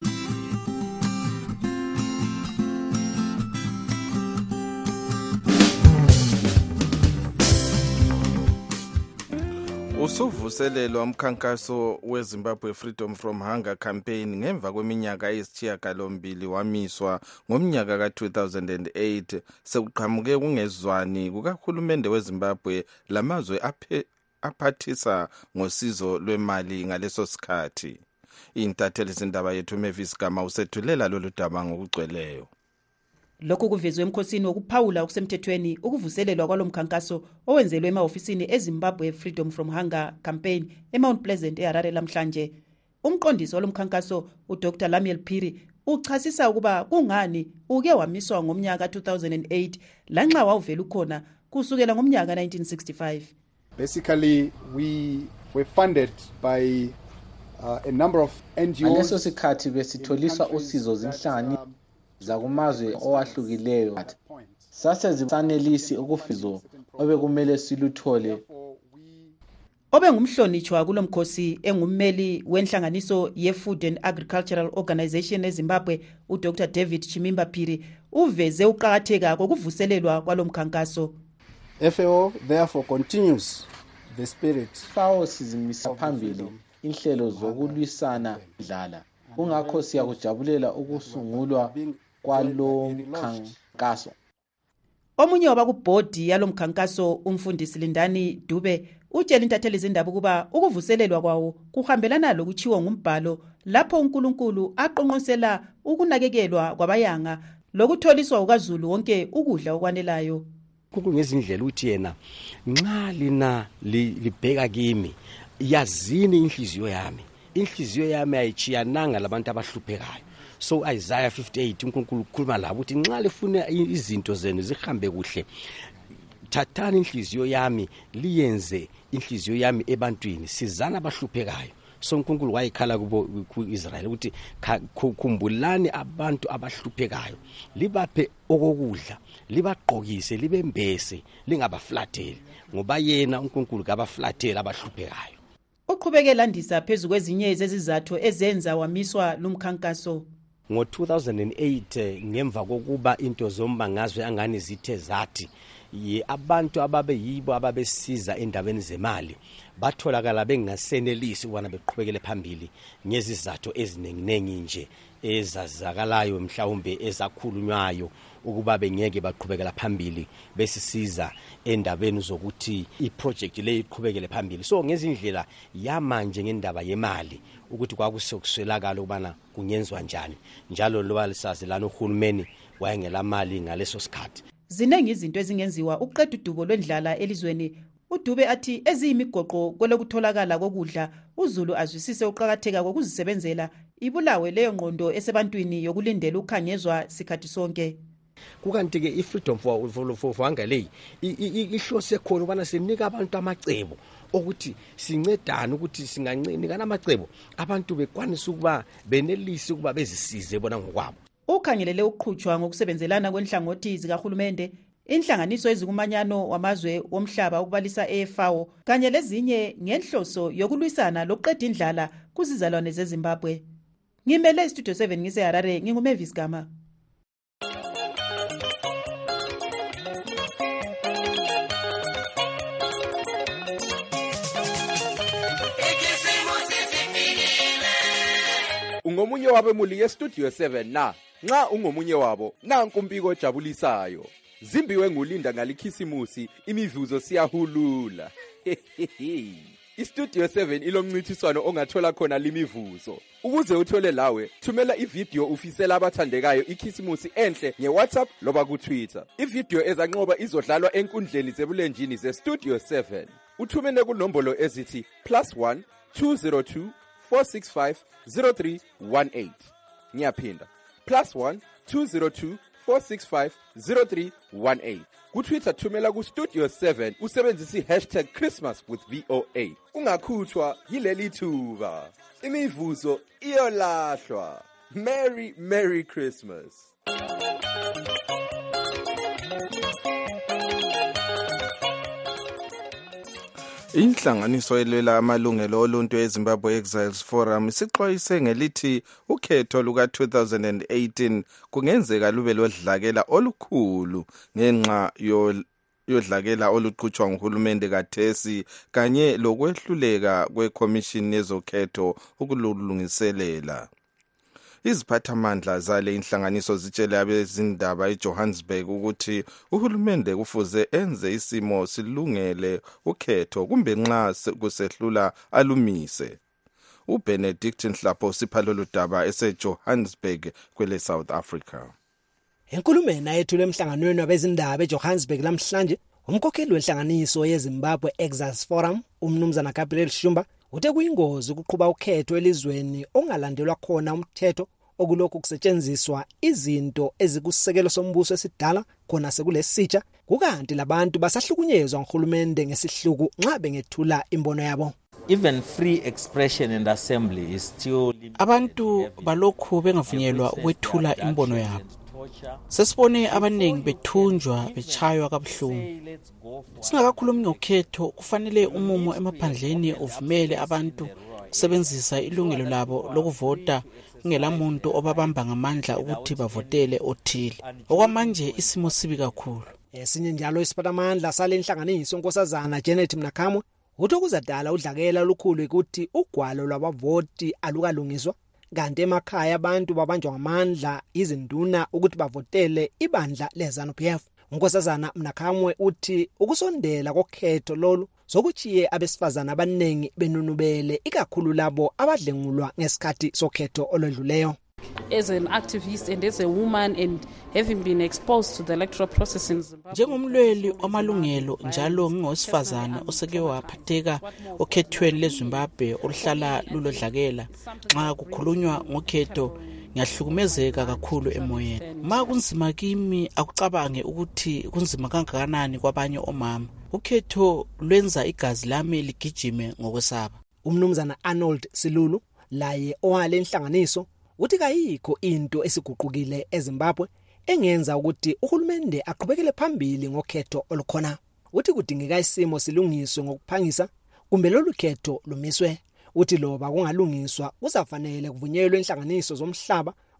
Usuvuselelwa umkhankaso weZimbabwe Freedom from Hunger campaign ngemva kweminyaka eyisishiyagalombili wamiswa ngomnyaka ka two thousand eight sekuqhamuke kungezwani kukahulumende weZimbabwe lamazwe aphathisa ngosizo lwemali ngaleso sikhathi. Intatheli zindaba yethu Mavis Gama usethulela lolu daba ngokugcweleyo. Lokhu kuvezwe emkhosini wokuphawula okusemthethweni ukuvuselelwa kwalomkhankaso owenzelwe emaofisini eZimbabwe Freedom from Hunger campaign eMount Pleasant eHarare lamhlanje. Umqondisi walomkhankaso uDr Lamiel Phiri uchasisa ukuba kungani uke wamiswa ngomnyaka two thousand eight lanxa wawuvela ukhona kusukela ngomnyaka nineteen sixty-five. Basically we were funded by uh, a number of N G Os. Ngaleso sikhathi besitholiswa usizo zinhlangano zakumazwe owahlukileyo sase zisanelisi ukufizo obekumele siluthole. Obe ngumhlonitshwa kulomkhosi engummeli wenhlanganiso ye-Food and Agricultural Organization eZimbabwe uDr David Chimimba Phiri uveze uqhakatheka kokuvuselelwa kwalomkhankaso. F A O therefore continues the spirit. Fawo sizimisa phambili inhlelo zokulwisana ndlala. Kungakho siyakujabulela ukusungulwa kwalomkhankaso. Omunye wabakubhodi yalomkhankaso umfundisi Lindani Dube utshela intatheli zindaba ukuba ukuvuselelwa kwawo kuhambelana lokuchiwa ngumbhalo lapho uNkulunkulu aqonqosela ukunakekelwa kwabayanga lokutholiswa ukaZulu wonke ukudla okwanelayo. Kungezindlela uthi yena nxa lina libheka kimi yazini inhliziyo yami inhliziyo yami ayichiyananga labantu abahluphekayo. So Isaiah fifty-eight uNkulunkulu ukhuluma labo uthi nxa lifuna izinto zenu zihambe kuhle thathani inhliziyo yami liyenze inhliziyo yami ebantwini sizana abahluphekayo. So uNkulunkulu wayikhala kubo kuIsrael ukuthi khumbulani abantu abahluphekayo libaphe okokudla libaqokise libembese lingabaflatheli ngoba yena uNkulunkulu kabaflathela abahluphekayo. Uqhubekela landisa phezulu kwezinye zezizathu ezenza wamiswa lumkhankaso. Ngo two thousand eight ngemva kokuba into zombangazwe angani zithe zathi ye abantu ababe yibo ababesiza endabeni zemali batholakala bengasenelisi ukubana beqhubekele phambili ngezizathu ezinenginengi nje ezazakalayo mhlawumbe ezakhulunywayo ukuba bengeke baqhubekela phambili besisiza endabeni zokuthi iproject le iqhubekele phambili. So ngezindlela yamanje ngendaba yemali ukuthi kwakusokuswelakala ukubana kunyenzwa njani njalo loba lisazilana uhulumeni wayengela mali ngaleso sikhathi. Ziningi izinto ezingenziwa ukuqeda udubo lwendlala elizweni. uDube athi eziyimigoqo kwelokutholakala kokudla uZulu azwisise uqhakatheka kokuzisebenzela ibulawe leyo ngqondo esebantwini yokulindela ukhangezwa sikhathi sonke. Kukanti ke iFreedom for for Hunger le ihlose khona ubana sinika abantu amacebo ukuthi sincedane ukuthi singancane amacebo abantu bekwanisa ukuba benelisi ukuba bezisize bona ngokwabo. Ukhangelele uqhutshwa ngokusebenzelana kwenhlangothi zikahulumende, inhlanganiso ezikumanyano wamazwe womhlaba ukubalisa eF A O kanye lezinye ngenhloso yokulwisana lokuqeda indlala kuzizalwane zeZimbabwe. Ngimele Studio seven ngise Harare, nginguMavis Gama. Ungomunye wabemuli ye-Studio seven na, nxa ungomunye wabo, nanku umbiko ojabulisayo. Zimbiwe ngulinda ngalikhisimusi, imivuzo siyahulula. I-Studio seven ilomncintiswano ongathola khona limivuzo. Ukuze uthole lawe, thumela ivideo ufisela abathandekayo ikhisimusi enhle nge-WhatsApp loba ku-Twitter. Ivideo ezanqoba izodlalwa enkundleni zebulenjini ze-Studio seven. Uthumene kunombolo ezithi plus one two zero two four six five zero three one eight. Ngiyaphinda plus one two zero two four six five zero three one eight. Ku-Twitter thumela ku-Studio seven usebenzisa i-hashtag Christmas with V O A. Ungakhutshwa yileli thuba. Imivuzo iyolahlwa. Merry Merry Christmas. Inhlanganiso elwela amalungelo oluntu eZimbabwe Exiles Forum isixwayise ngelithi ukhetho luka two thousand eighteen kungenzeka lube lodlakela olukhulu ngenxa yodlakela oluqhutshwa nguhulumende kathesi kanye lokwehluleka kweCommission yezokhetho ukulungiselela. Iziphathamandla zale inhlanganiso zitshele abezindaba eJohannesburg ukuthi uhulumende kufuze enze isimo silungele ukhetho kumbe nxa kusehlula alumise. uBenedict Nhlapho siphalo ludaba eseJohannesburg kwele South Africa. Enkulumeni ayethule emhlanganweni wabezindaba eJohannesburg namhlanje, umkhokheli wenhlanganiso yeZimbabwe Exiles Forum, umnumzana Gabriel Shumba, uthe kuyingozi ukuqhuba ukhetho elizweni ongalandelwa khona umthetho okulokhu kusetshenziswa izinto ezikusekelo sombuso esidala khona sekulesitsha, kukanti labantu basahlukunyezwa nguhulumende ngesihluku nxa bengethula imbono yabo. Even free expression and assembly is still abantu balokhu bengavunyelwa ukwethula imbono yabo. Sesibone abaningi bethunjwa bechaywa kabuhlungu. Singakakhulumi ngokhetho, kufanele umumo emaphandleni uvumele abantu kusebenzisa ilungelo labo lokuvota ngela muntu obabamba ngamandla ukuthi bavotele othile. Okwamanje isimo sibi kakhulu. Esinye njalo isiphathamandla sale inhlanganiso Nkosazana Janet Mnakhamwe uthi kuzadala udlakela olukhulu ukuthi ugwalo lwabavoti alukalungiswa, kanti emakhaya abantu babanjwa ngamandla izinduna ukuthi bavotele ibandla leZANU-P F. Nkosazana Mnakhamwe uthi ukusondela kokhetho lolu sokuchiye abesifazana abanengi benunubele ikakhulu labo abadlengulwa ngesikhathi sokhetho olodluleyo. As an activist and as a woman and having been exposed to the electoral process in Zimbabwe, njengomlweli wamalungelo njalo ngingowesifazana oseke waphatheka okhethweni leZimbabwe oluhlala lulodlakela, nxa kukhulunywa ngokhetho ngiyahlukumezeka kakhulu emoyeni. Ma kunzima kimi akucabange ukuthi kunzima kangakanani kwabanye omama. Ukhetho lwenza igazi lami ligijime ngokwesaba. Umnumzana Arnold Silulu laye owale inhlanganiso uthi kayikho into esiguqukile eZimbabwe engenza ukuthi uhulumende aqhubekele phambili ngokhetho olukhona. Uthi kudingeka isimo silungiswe ngokuphangisa kumbe lolu khetho lumiswe. Uthi loba kungalungiswa kusafanele kuvunyelwe inhlanganiso zomhlaba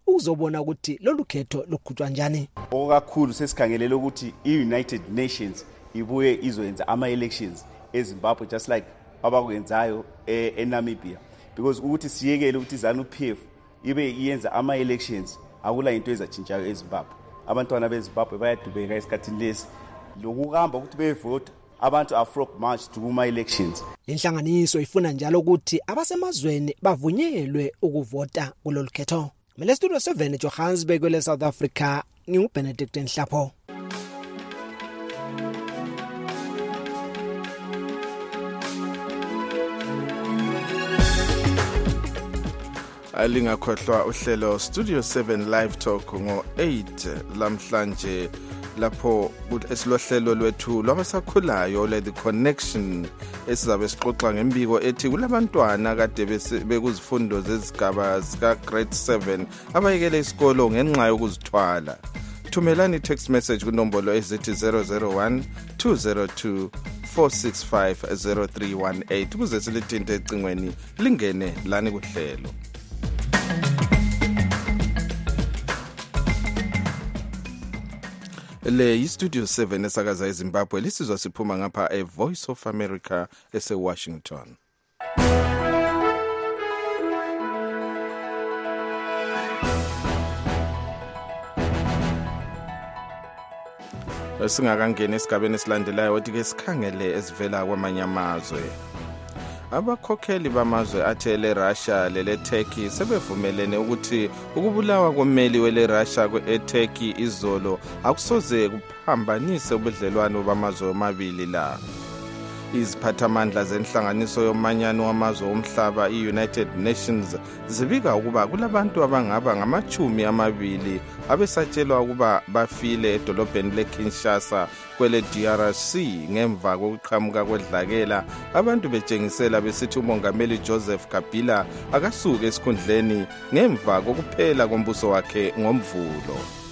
uzobona ukuthi lolu khetho luqhutshwa kanjani. Okakhulu sesikhangelele ukuthi i-United Nations ibuye izoyenza ama-elections eZimbabwe just like abakwenzayo eNamibia, because ukuthi siyekele ukuthi ZANU-P F ibe iyenza ama-elections akula into ezatshintshayo eZimbabwe. Abantwana beZimbabwe bayadubeka esikhathini lesi lokuhamba ukuthi bevota abantu afrok march to kuma-elections. Inhlanganiso ifuna njalo ukuthi abasemazweni bavunyelwe ukuvota kulolu khetho. Mele studio seven eJohannesburg kwele South Africa, nginguBenedict Nhlapho. Alingakhohlwa uhlelo Studio seven Live Talk ngo eight lamhlanje lapho esilohlelo lwethu lwabasakhulayo le The Connection esizabe sixoxa ngembiko ethi kulabantwana kade bekuzifundo zezigaba zika grade seven abayekele isikolo ngenxa yokuzithwala. Thumelani text message kunombolo ezithi zero zero one two zero two four six five zero three one eight ukuze silithinte ecingweni lingene lani kuhlelo. Le yi-Studio seven esakaza eZimbabwe lisizwa siphuma ngapha e-Voice of America ese-Washington. Singakangena esigabeni esilandelayo wathi-ke sikhangele esivela kwamanye amazwe. Abakhokheli bamazwe athele Russia lele Turkey sebevumelene ukuthi ukubulawa kommeli wele Russia kwe-Turkey izolo akusoze kuphambanise ubudlelwano bamazwe amabili la. Iziphathamandla zenhlanganiso yomanyano wamazwe omhlaba i-United Nations zibika ukuba kulabantu abangaba ngamachumi amabili abesatshelwa ukuba bafile edolobheni leKinshasa kwele D R C ngemva kokuqhamuka kwedlakela, abantu betshengisela besithi umongameli Joseph Kabila akasuke esikhundleni ngemva kokuphela kombuso wakhe ngomvulo.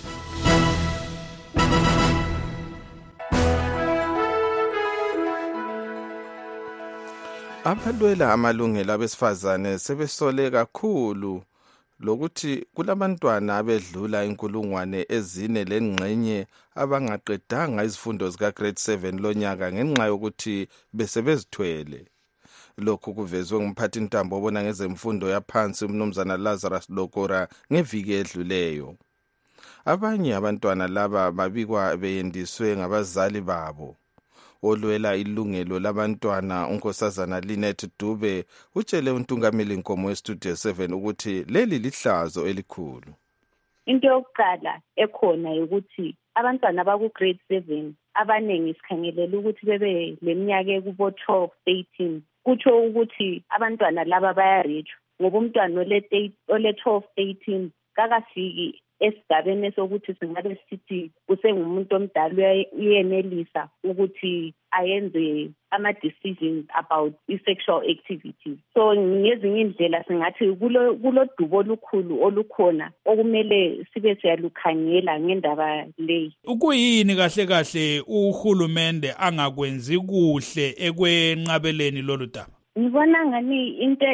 Abalwela amalungelo abesifazane sebesole kakhulu lokuthi kulabantwana abedlula inkulungwane ezine lengxenye abangaqedanga izifundo zika grade seven lonyaka ngenxa yokuthi besebezithwele. Lokhu kuvezwe ngumphathi ntambo obona ngezemfundo yaphansi umnumzana Lazarus Lokora ngeviki edluleyo. Abanye abantwana laba babikwa beyendiswe ngabazali babo. Olwela ilungelo labantwana unkosazana Linet Dube utshele untungameli Nkomo weStudio seven ukuthi leli lihlazo elikhulu. Into yokuqala ekhona ukuthi abantwana baku grade seven abanengi sikhangelela ukuthi bebe leminyaka ekubo twelve eighteen, kutsho ukuthi abantwana laba bayarejwa ngoba umntwana ole ole twelve eighteen kakafiki esigabeni sokuthi singabe sithi usengumuntu omdala uyenelisa ukuthi ayenze ama decisions about sexual activities. So ngezinye indlela singathi kulo kulodubo olukhulu olukhona okumele sibe siyalukhangela ngendaba leyi. Ukuyini kahle kahle uhulumende angakwenzi kuhle ekwenqabeleni lolu daba? Ngibona ngani into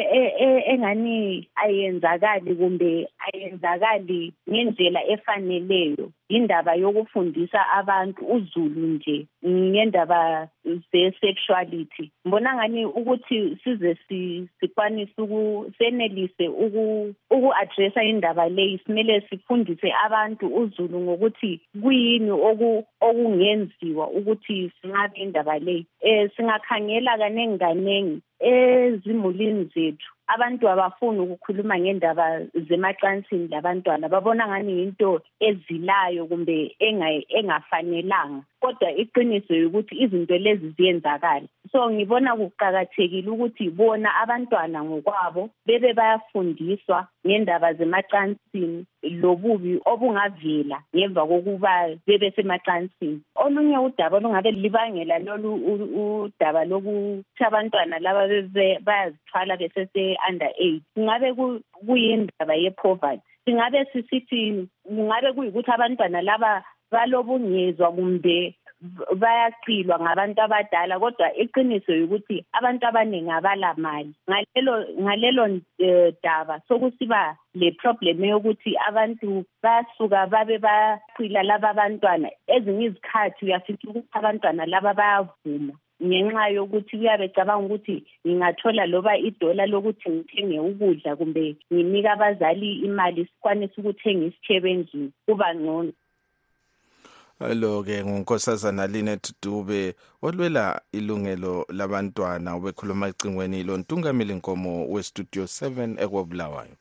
engani ayenzakali kumbe ayenzakali ngendlela efaneleyo indaba yokufundisa abantu uZulu nje ngendaba ze-sexuality. Mbona ngani ukuthi size sikwanise ukusenelise uku-addressa indaba leyi simele sifundise abantu uZulu ngokuthi kuyini okungenziwa ukuthi singabe indaba leyi. Eh singakhangela kanengi kanengi ezimulini zethu abantu abafuni ukukhuluma ngendaba zemacansini labantwana, babona ngani into ezilayo kumbe engafanelanga, kodwa iqiniso ukuthi izinto lezi ziyenzakala. So ngibona kuqhakathekile ukuthi bona abantwana ngokwabo bebe bayafundiswa ngendaba zemacansini lobubi obungavela ngemva kokuba bebe semacansini. Olunye udaba olungabe libangela lolu udaba lokuthi abantwana laba bayazithwala besese under eight ngabe kuyindaba ye-poverty. Singabe sisithi ngabe kuyikuthi abantwana laba balobungezwa kumbe bayaqilwa ngabantu abadala kodwa iqiniso ukuthi abantu abaningi abala mali ngalelo ngalelo daba sokusiba le problem yokuthi abantu basuka babe baqila laba abantwana ezinye izikhathi uyafica ukuthi abantwana laba bayavuma ngenxa yokuthi uyabecabanga ukuthi ngingathola loba idola lokuthi ngithenge ukudla kumbe nginika abazali imali sikwanisa ukuthenga isitshebe endlini kuba ngcono. Lo ke ngunkosazana Linet Dube olwela ilungelo labantwana obekhuluma icingweni lo Ntungamili Nkomo we Studio seven ekwabulawayo.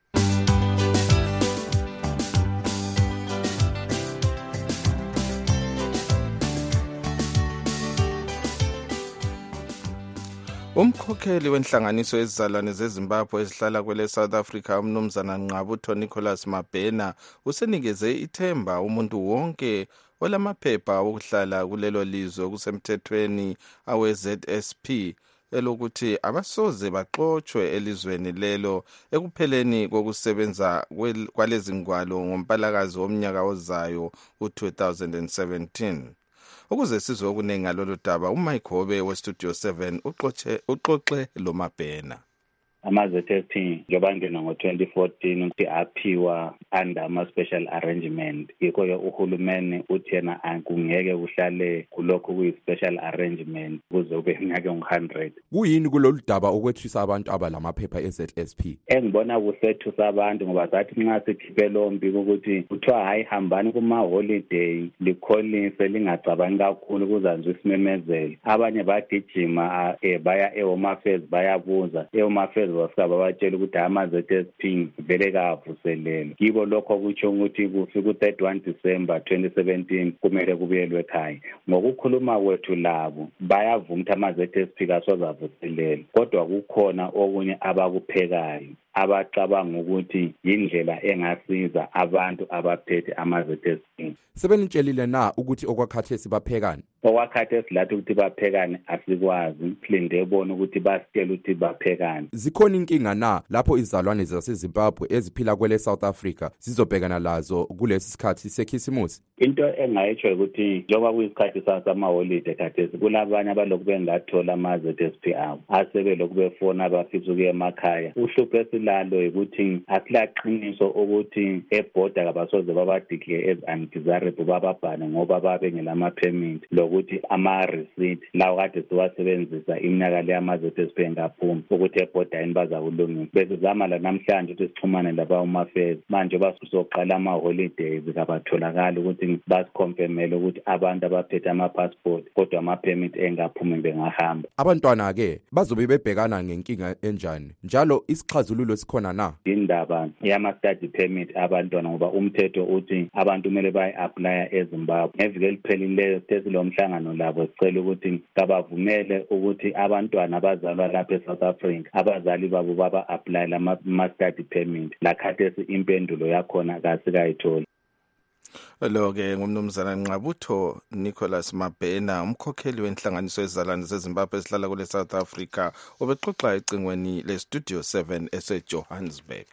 Umkhokheli wenhlanganiso ezizalwane zeZimbabwe ezihlala kwele South Africa umnumzana Nqabutho Nicholas Mabhena usenikeze ithemba umuntu wonke olamaphepha okuhlala kulelo lizwe kusemthethweni awe Z S P elokuthi abasoze baxoxwe elizweni lelo ekupheleni kokusebenza kwalezi ngwalo ngompalakazi womnyaka ozayo u-two thousand seventeen. Ukuze sizwe okuningi ngalolu daba uMike Hobe we Studio seven uxoxe uxoxe lo Mabhena. ama-Z S P njengoba ngena ngo-twenty fourteen ukuthi aphiwa under ama-special arrangement yikho-ke uhulumeni uthi yena akungeke kuhlale kulokho kuyi-special arrangement kuze kube ngake ngu-hundred. Kuyini kulolu daba ukwethisa abantu abalamaphepha e-Z S P? Engibona kusethusa abantu ngoba zathi nxa sikhiphe lo mbiko ukuthi kuthiwa hayi hambani kuma-holiday likholise lingacabangi kakhulu kuzanzwe isimemezelo. Abanye bagijima um baya e-Home Affairs bayabuza e-Home Affairs wasaba batshela ukuthi ama-Z S P vele kavuselelo. Kibo lokho kutsho ukuthi kufika u-thirty-one December twenty seventeen kumele kubuyelwe ekhaya. Ngokukhuluma kwethu labo bayavuma ukuthi ama-Z S P kasoze avuselelo kodwa kukhona okunye abakuphekayo abacabanga ukuthi indlela engasiza abantu abaphethe ama-Z S P. Sebenitshelile na ukuthi okwakhathesi baphekani? Okwakhathesi lathi ukuthi baphekani asikwazi silinde bona ukuthi basitshele ukuthi baphekani. Zikhona inkinga na lapho izalwane zaseZimbabwe eziphila kwele South Africa zizobhekana lazo kulesi sikhathi sekhisimusi? Into engayitsho ukuthi njengoba kuyisikhathi sasama-holiday khathesi kulabanye abalokhu bengathola ama-Z S P abo asebelokhu befona abafisa ukuya emakhaya. Uhlupho esilalo ukuthi asilaqiniso ukuthi ebhoda kabasoze babadeclare as undesirable bababhane ngoba babengelama-permit lokuthi ama-receipt lawo kade siwasebenzisa iminyaka le ama-Z S P engaphumi ukuthi ebhodayini bazakulungisa. Besizama la namhlanje ukuthi sixhumane laba-Home Affairs manje basoqala ama-holidays kabatholakala ukuthi basikonfirmele ukuthi abantu abaphethe ama-passport kodwa ama-permit engaphumi bengahamba. Abantwana-ke bazobe bebhekana ngenkinga enjani njalo isixazululo sikhona na? Indaba yama-study permit abantwana ngoba umthetho uthi abantu kumele bayi-aplya eZimbabwe. Ngeviki eliphelileyo sesilo mhlangano labo sicela ukuthi kabavumele ukuthi abantwana abazalwa lapha eSouth Africa abazali babo baba-apply lama-study permit. Lakhathesi impendulo yakhona kasikayitholi. Lo ke ngumnumzana Nqabutho Nicholas Mabhena umkhokheli wenhlanganiso ezizalwane zeZimbabwe esihlala kule South Africa obexoxa ecingweni le Studio seven eseJohannesburg.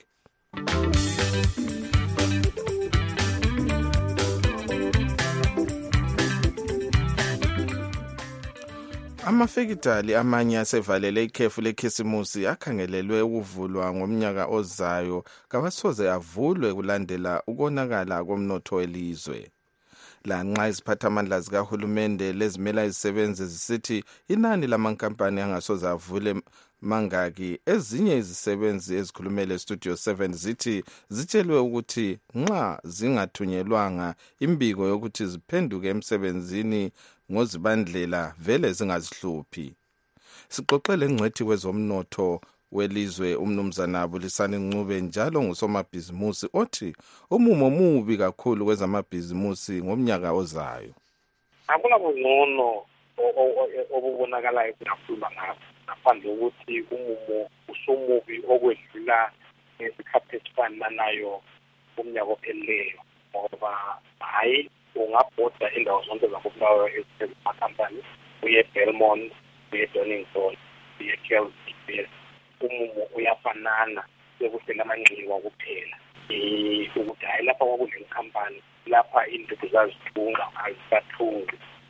Amafekitali amanye asevalele ikhefu lekhisimusi akhangelelwe ukuvulwa ngomnyaka ozayo kabasoze avulwe kulandela ukonakala komnotho welizwe. Lanxa iziphathamandla zikahulumende lezimela izisebenzi zisithi inani lamankampani angasoze avule mangaki, ezinye izisebenzi ezikhulumele Studio seven zithi zitshelwe ukuthi nxa zingathunyelwanga imbiko yokuthi ziphenduke emsebenzini ngozibandlela vele zingazihluphi. Sixoxele ngcwethi kwezomnotho welizwe umnumzana Bulisani Ncube njalo ngusomabhizimusi othi umumo mubi kakhulu kwezamabhizimusi ngomnyaka ozayo. Akula bungcono obubonakalayo kunakhuluma ngapha ngaphandle ukuthi umumo usumubi okwedlula ngesikhathi esifananayo kumnyaka ophelileyo ngoba hayi ungabhoda indawo zonke zakubulawayo ezimakhampani uye Belmont uye Donington uye Kelvin umumo uyafanana sekuhlele amanxiwa kuphela ukuthi hayi lapha kwakule nkampani lapha into zazithunga azisathungi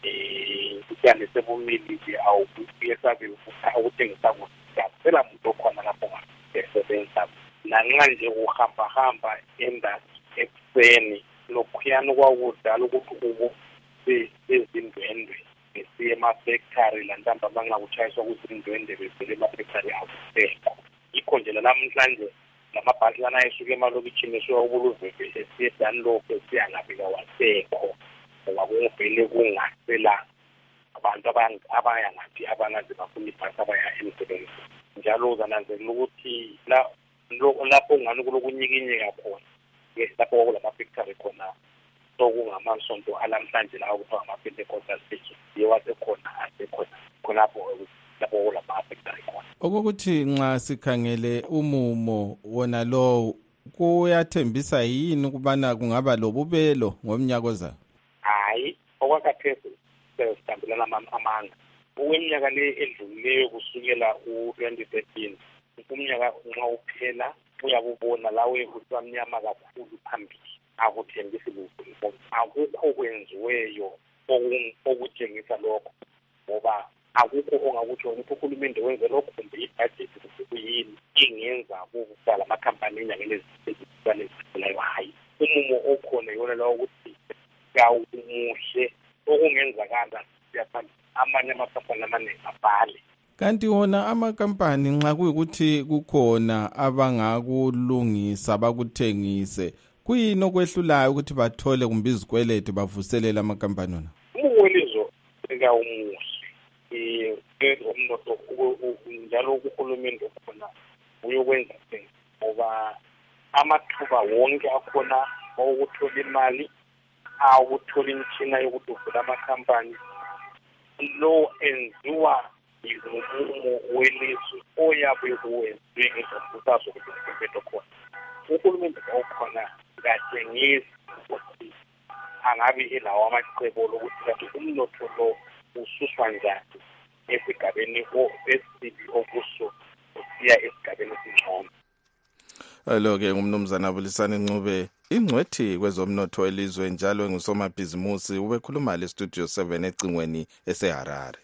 um utshani sebumilile awubuye sabe awuthengisa kuda phela muntu okhona lapho ngasebenza nanxa nje uhamba-hamba endasi ekuseni lokhuyana kwakudala ukuthi ubo bezindwendwe besiye emafektari lantamba bangakutshayiswa kuzindwendwe bevele emafektari akusekho yikho nje namhlanje lamabhasi lana esuke emalokitshini esuka ubuluveve esiye Dunlop esiya ngaphi kawasekho ngoba kungivele kungasela abantu abaya ngaphi abangazi bafuna ibhasi abaya emsebenzini njalo uzananzelela ukuthi lapho ungani kulokunyikinyeka khona lapho kwakulamafektari khona sokungamasonto alamhlanje lawo kuthiwa ngama-Pentecostal church yewasekhona asekhona khonapho lapho kulama-afektari khona. Okokuthi nxa sikhangele umumo wona lo kuyathembisa yini ukubana kungaba lobubelo ngomnyaka ozayo? Hayi, okwakhathesi sesihambelana amanga. Okweminyaka le edlulileyo kusukela u-twenty thirteen umnyaka nxa uphela uyakubona lawe usamnyama kakhulu phambili. Akuthembisi lutho, akukho kwenziweyo okutshengisa lokho ngoba akukho ongakutsho ukuthi uhulumende wenze lokho kumbe ibhajethi kuyini ingenza kuqala amakhampani enyangeni eziziphilayo. Hayi, umumo okhona yona lawo ukuthi kawumuhle okungenzakala siyaphambili amanye amakhampani amaningi abhale. Kanti wona amakampani nxa kuyikuthi kukhona abangakulungisa bakuthengise kuyini okwehlulayo ukuthi bathole kumbe izikweleti bavuselele amakampani wona? Umwelizo ekawumuhle eh umnotho njalo uhulumende khona uyokwenza things ngoba amathuba wonke akhona okuthola imali awuthola imitshina yokuthi uvula amakampani lo enziwa yizomumo welizwe oyabe kuwenziwe ngezokusazo kuhulumende khona. Uhulumende okhona kathengisi ukuthi angabe elawo amacebo lokuthi kanti umnotho lo ususwa njani esigabeni esibi okuso usiya esigabeni esingcono. Lo-ke ngumnumzana Bulisani Ncube, ingcwethi kwezomnotho elizwe njalo engusomabhizimusi, ubekhuluma le Studio seven ecingweni eseHarare.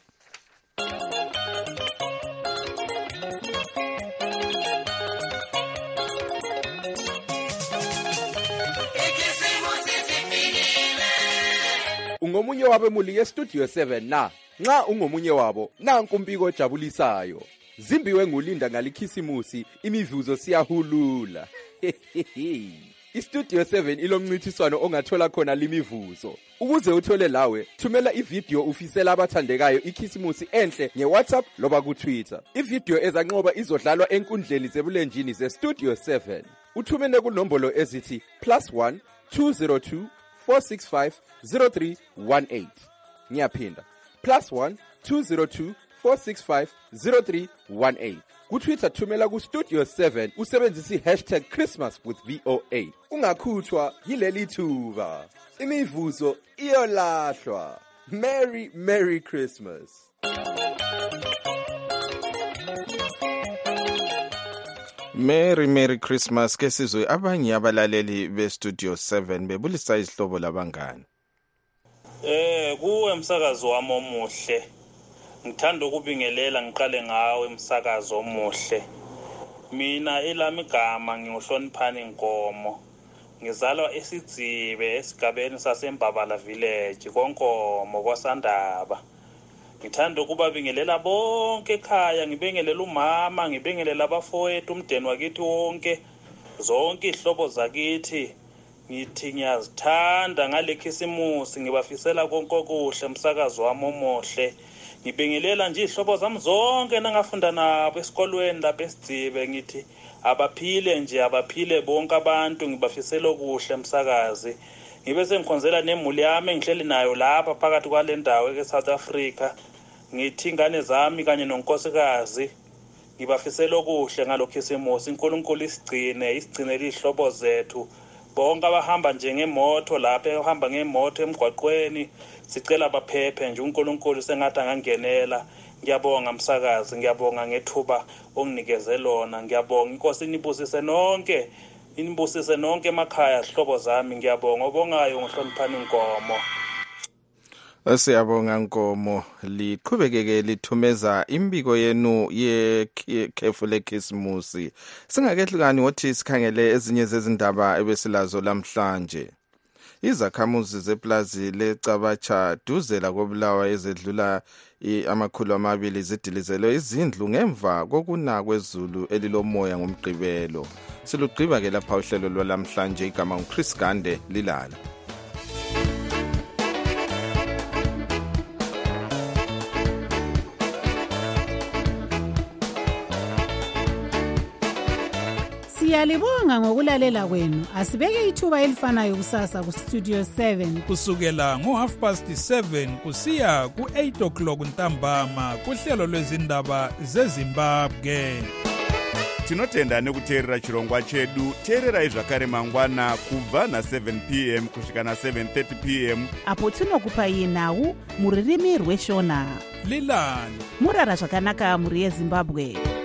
Ungomunye wabemuli ye-Studio seven na, nxa ungomunye wabo, nanku umbiko ojabulisayo. Zimbiwe ngulinda ngalikhisimusi, imivuzo siyahulula. I-Studio seven ilomncintiswano ongathola khona limivuzo. Ukuze uthole lawe, thumela ivideo ufisela abathandekayo ikhisimusi enhle nge-WhatsApp loba ku-Twitter. Ivideo ezanqoba izodlalwa enkundleni zebulenjini ze-Studio seven. Uthumene kunombolo ezithi plus one two zero two four six five zero three one eight. Ngiyaphinda plus one two zero two four six five zero three one eight. Ku-Twitter thumela ku-Studio seven usebenzisa i-hashtag Christmas with V O A. Ungakhuthwa yileli thuba. Imivuzo iyolahlwa. Merry Merry Christmas. Merry Merry Christmas ke sizwe abanye abalaleli be-Studio seven bebulisa izihlobo labangani. Eh kuwe umsakazo wami omuhle. Ngithanda ukubingelela ngiqale ngawe umsakazo omuhle. Mina elami igama ngiuhloniphani Nkomo. Ngizalwa eSidzibe esigabeni saseMbabala village koNkomo kwaSandaba. Ngithanda ukubabingelela bonke ekhaya, ngibingelela umama, ngibingelela abafowethu umndeni wakithi wonke, zonke ihlobo zakithi. Ngithi ngiyazithanda ngale khisimusi, ngibafisela konke okuhle umsakazo wami omuhle. Ngibingelela nje ihlobo zami zonke nangafunda nabo esikolweni lapha eSidzibe, ngithi abaphile nje abaphile bonke abantu, ngibafisela okuhle umsakazi. Ngibe sengikhonzela nemuli yami engihleli nayo lapha phakathi kwale ndawo eSouth Africa. Ngithi ingane zami kanye nonkosikazi ngibafisela okuhle ngalokhisimusi. uNkulunkulu isigcine isigcinele ihlobo zethu bonke abahamba nje ngemoto lapha ehamba ngemoto emgwaqweni, sicela baphephe nje. uNkulunkulu sengathi angangenela. Ngiyabonga umsakazi, ngiyabonga ngethuba onginikeze lona. Ngiyabonga inkosi inibusise nonke, inibusise nonke emakhaya sihlobo zami. Ngiyabonga obongayo ngohloniphani Nkomo. Siyabonga Nkomo, liqhubekeke lithumeza imbiko yenu yekhefu lekhisimusi. Singakehlukani wothi sikhangele ezinye zezindaba ebesilazo lamhlanje. Izakhamuzi zeplazi leCabacha duzela kobulawa ezedlula amakhulu amabili zidilizelwe izindlu ngemva kokuna kwezulu elilomoya ngomgqibelo. Silugqiba ke lapha uhlelo lwalamhlanje, igama nguChris Gande lilala. Siyalibonga ngokulalela kwenu. Asibeke ithuba elifanayo kusasa ku Studio seven kusukela ngo half past seven kusiya ku eight o'clock ntambama kuhlelo lwezindaba zeZimbabwe. Tinotenda nekuteerera chirongwa chedu. Teererai zvakare mangwana kubva na seven p m kusvika na seven thirty p m apo tinokupai nhau muririmi rweshona. Lilani murara zvakanaka muri yeZimbabwe.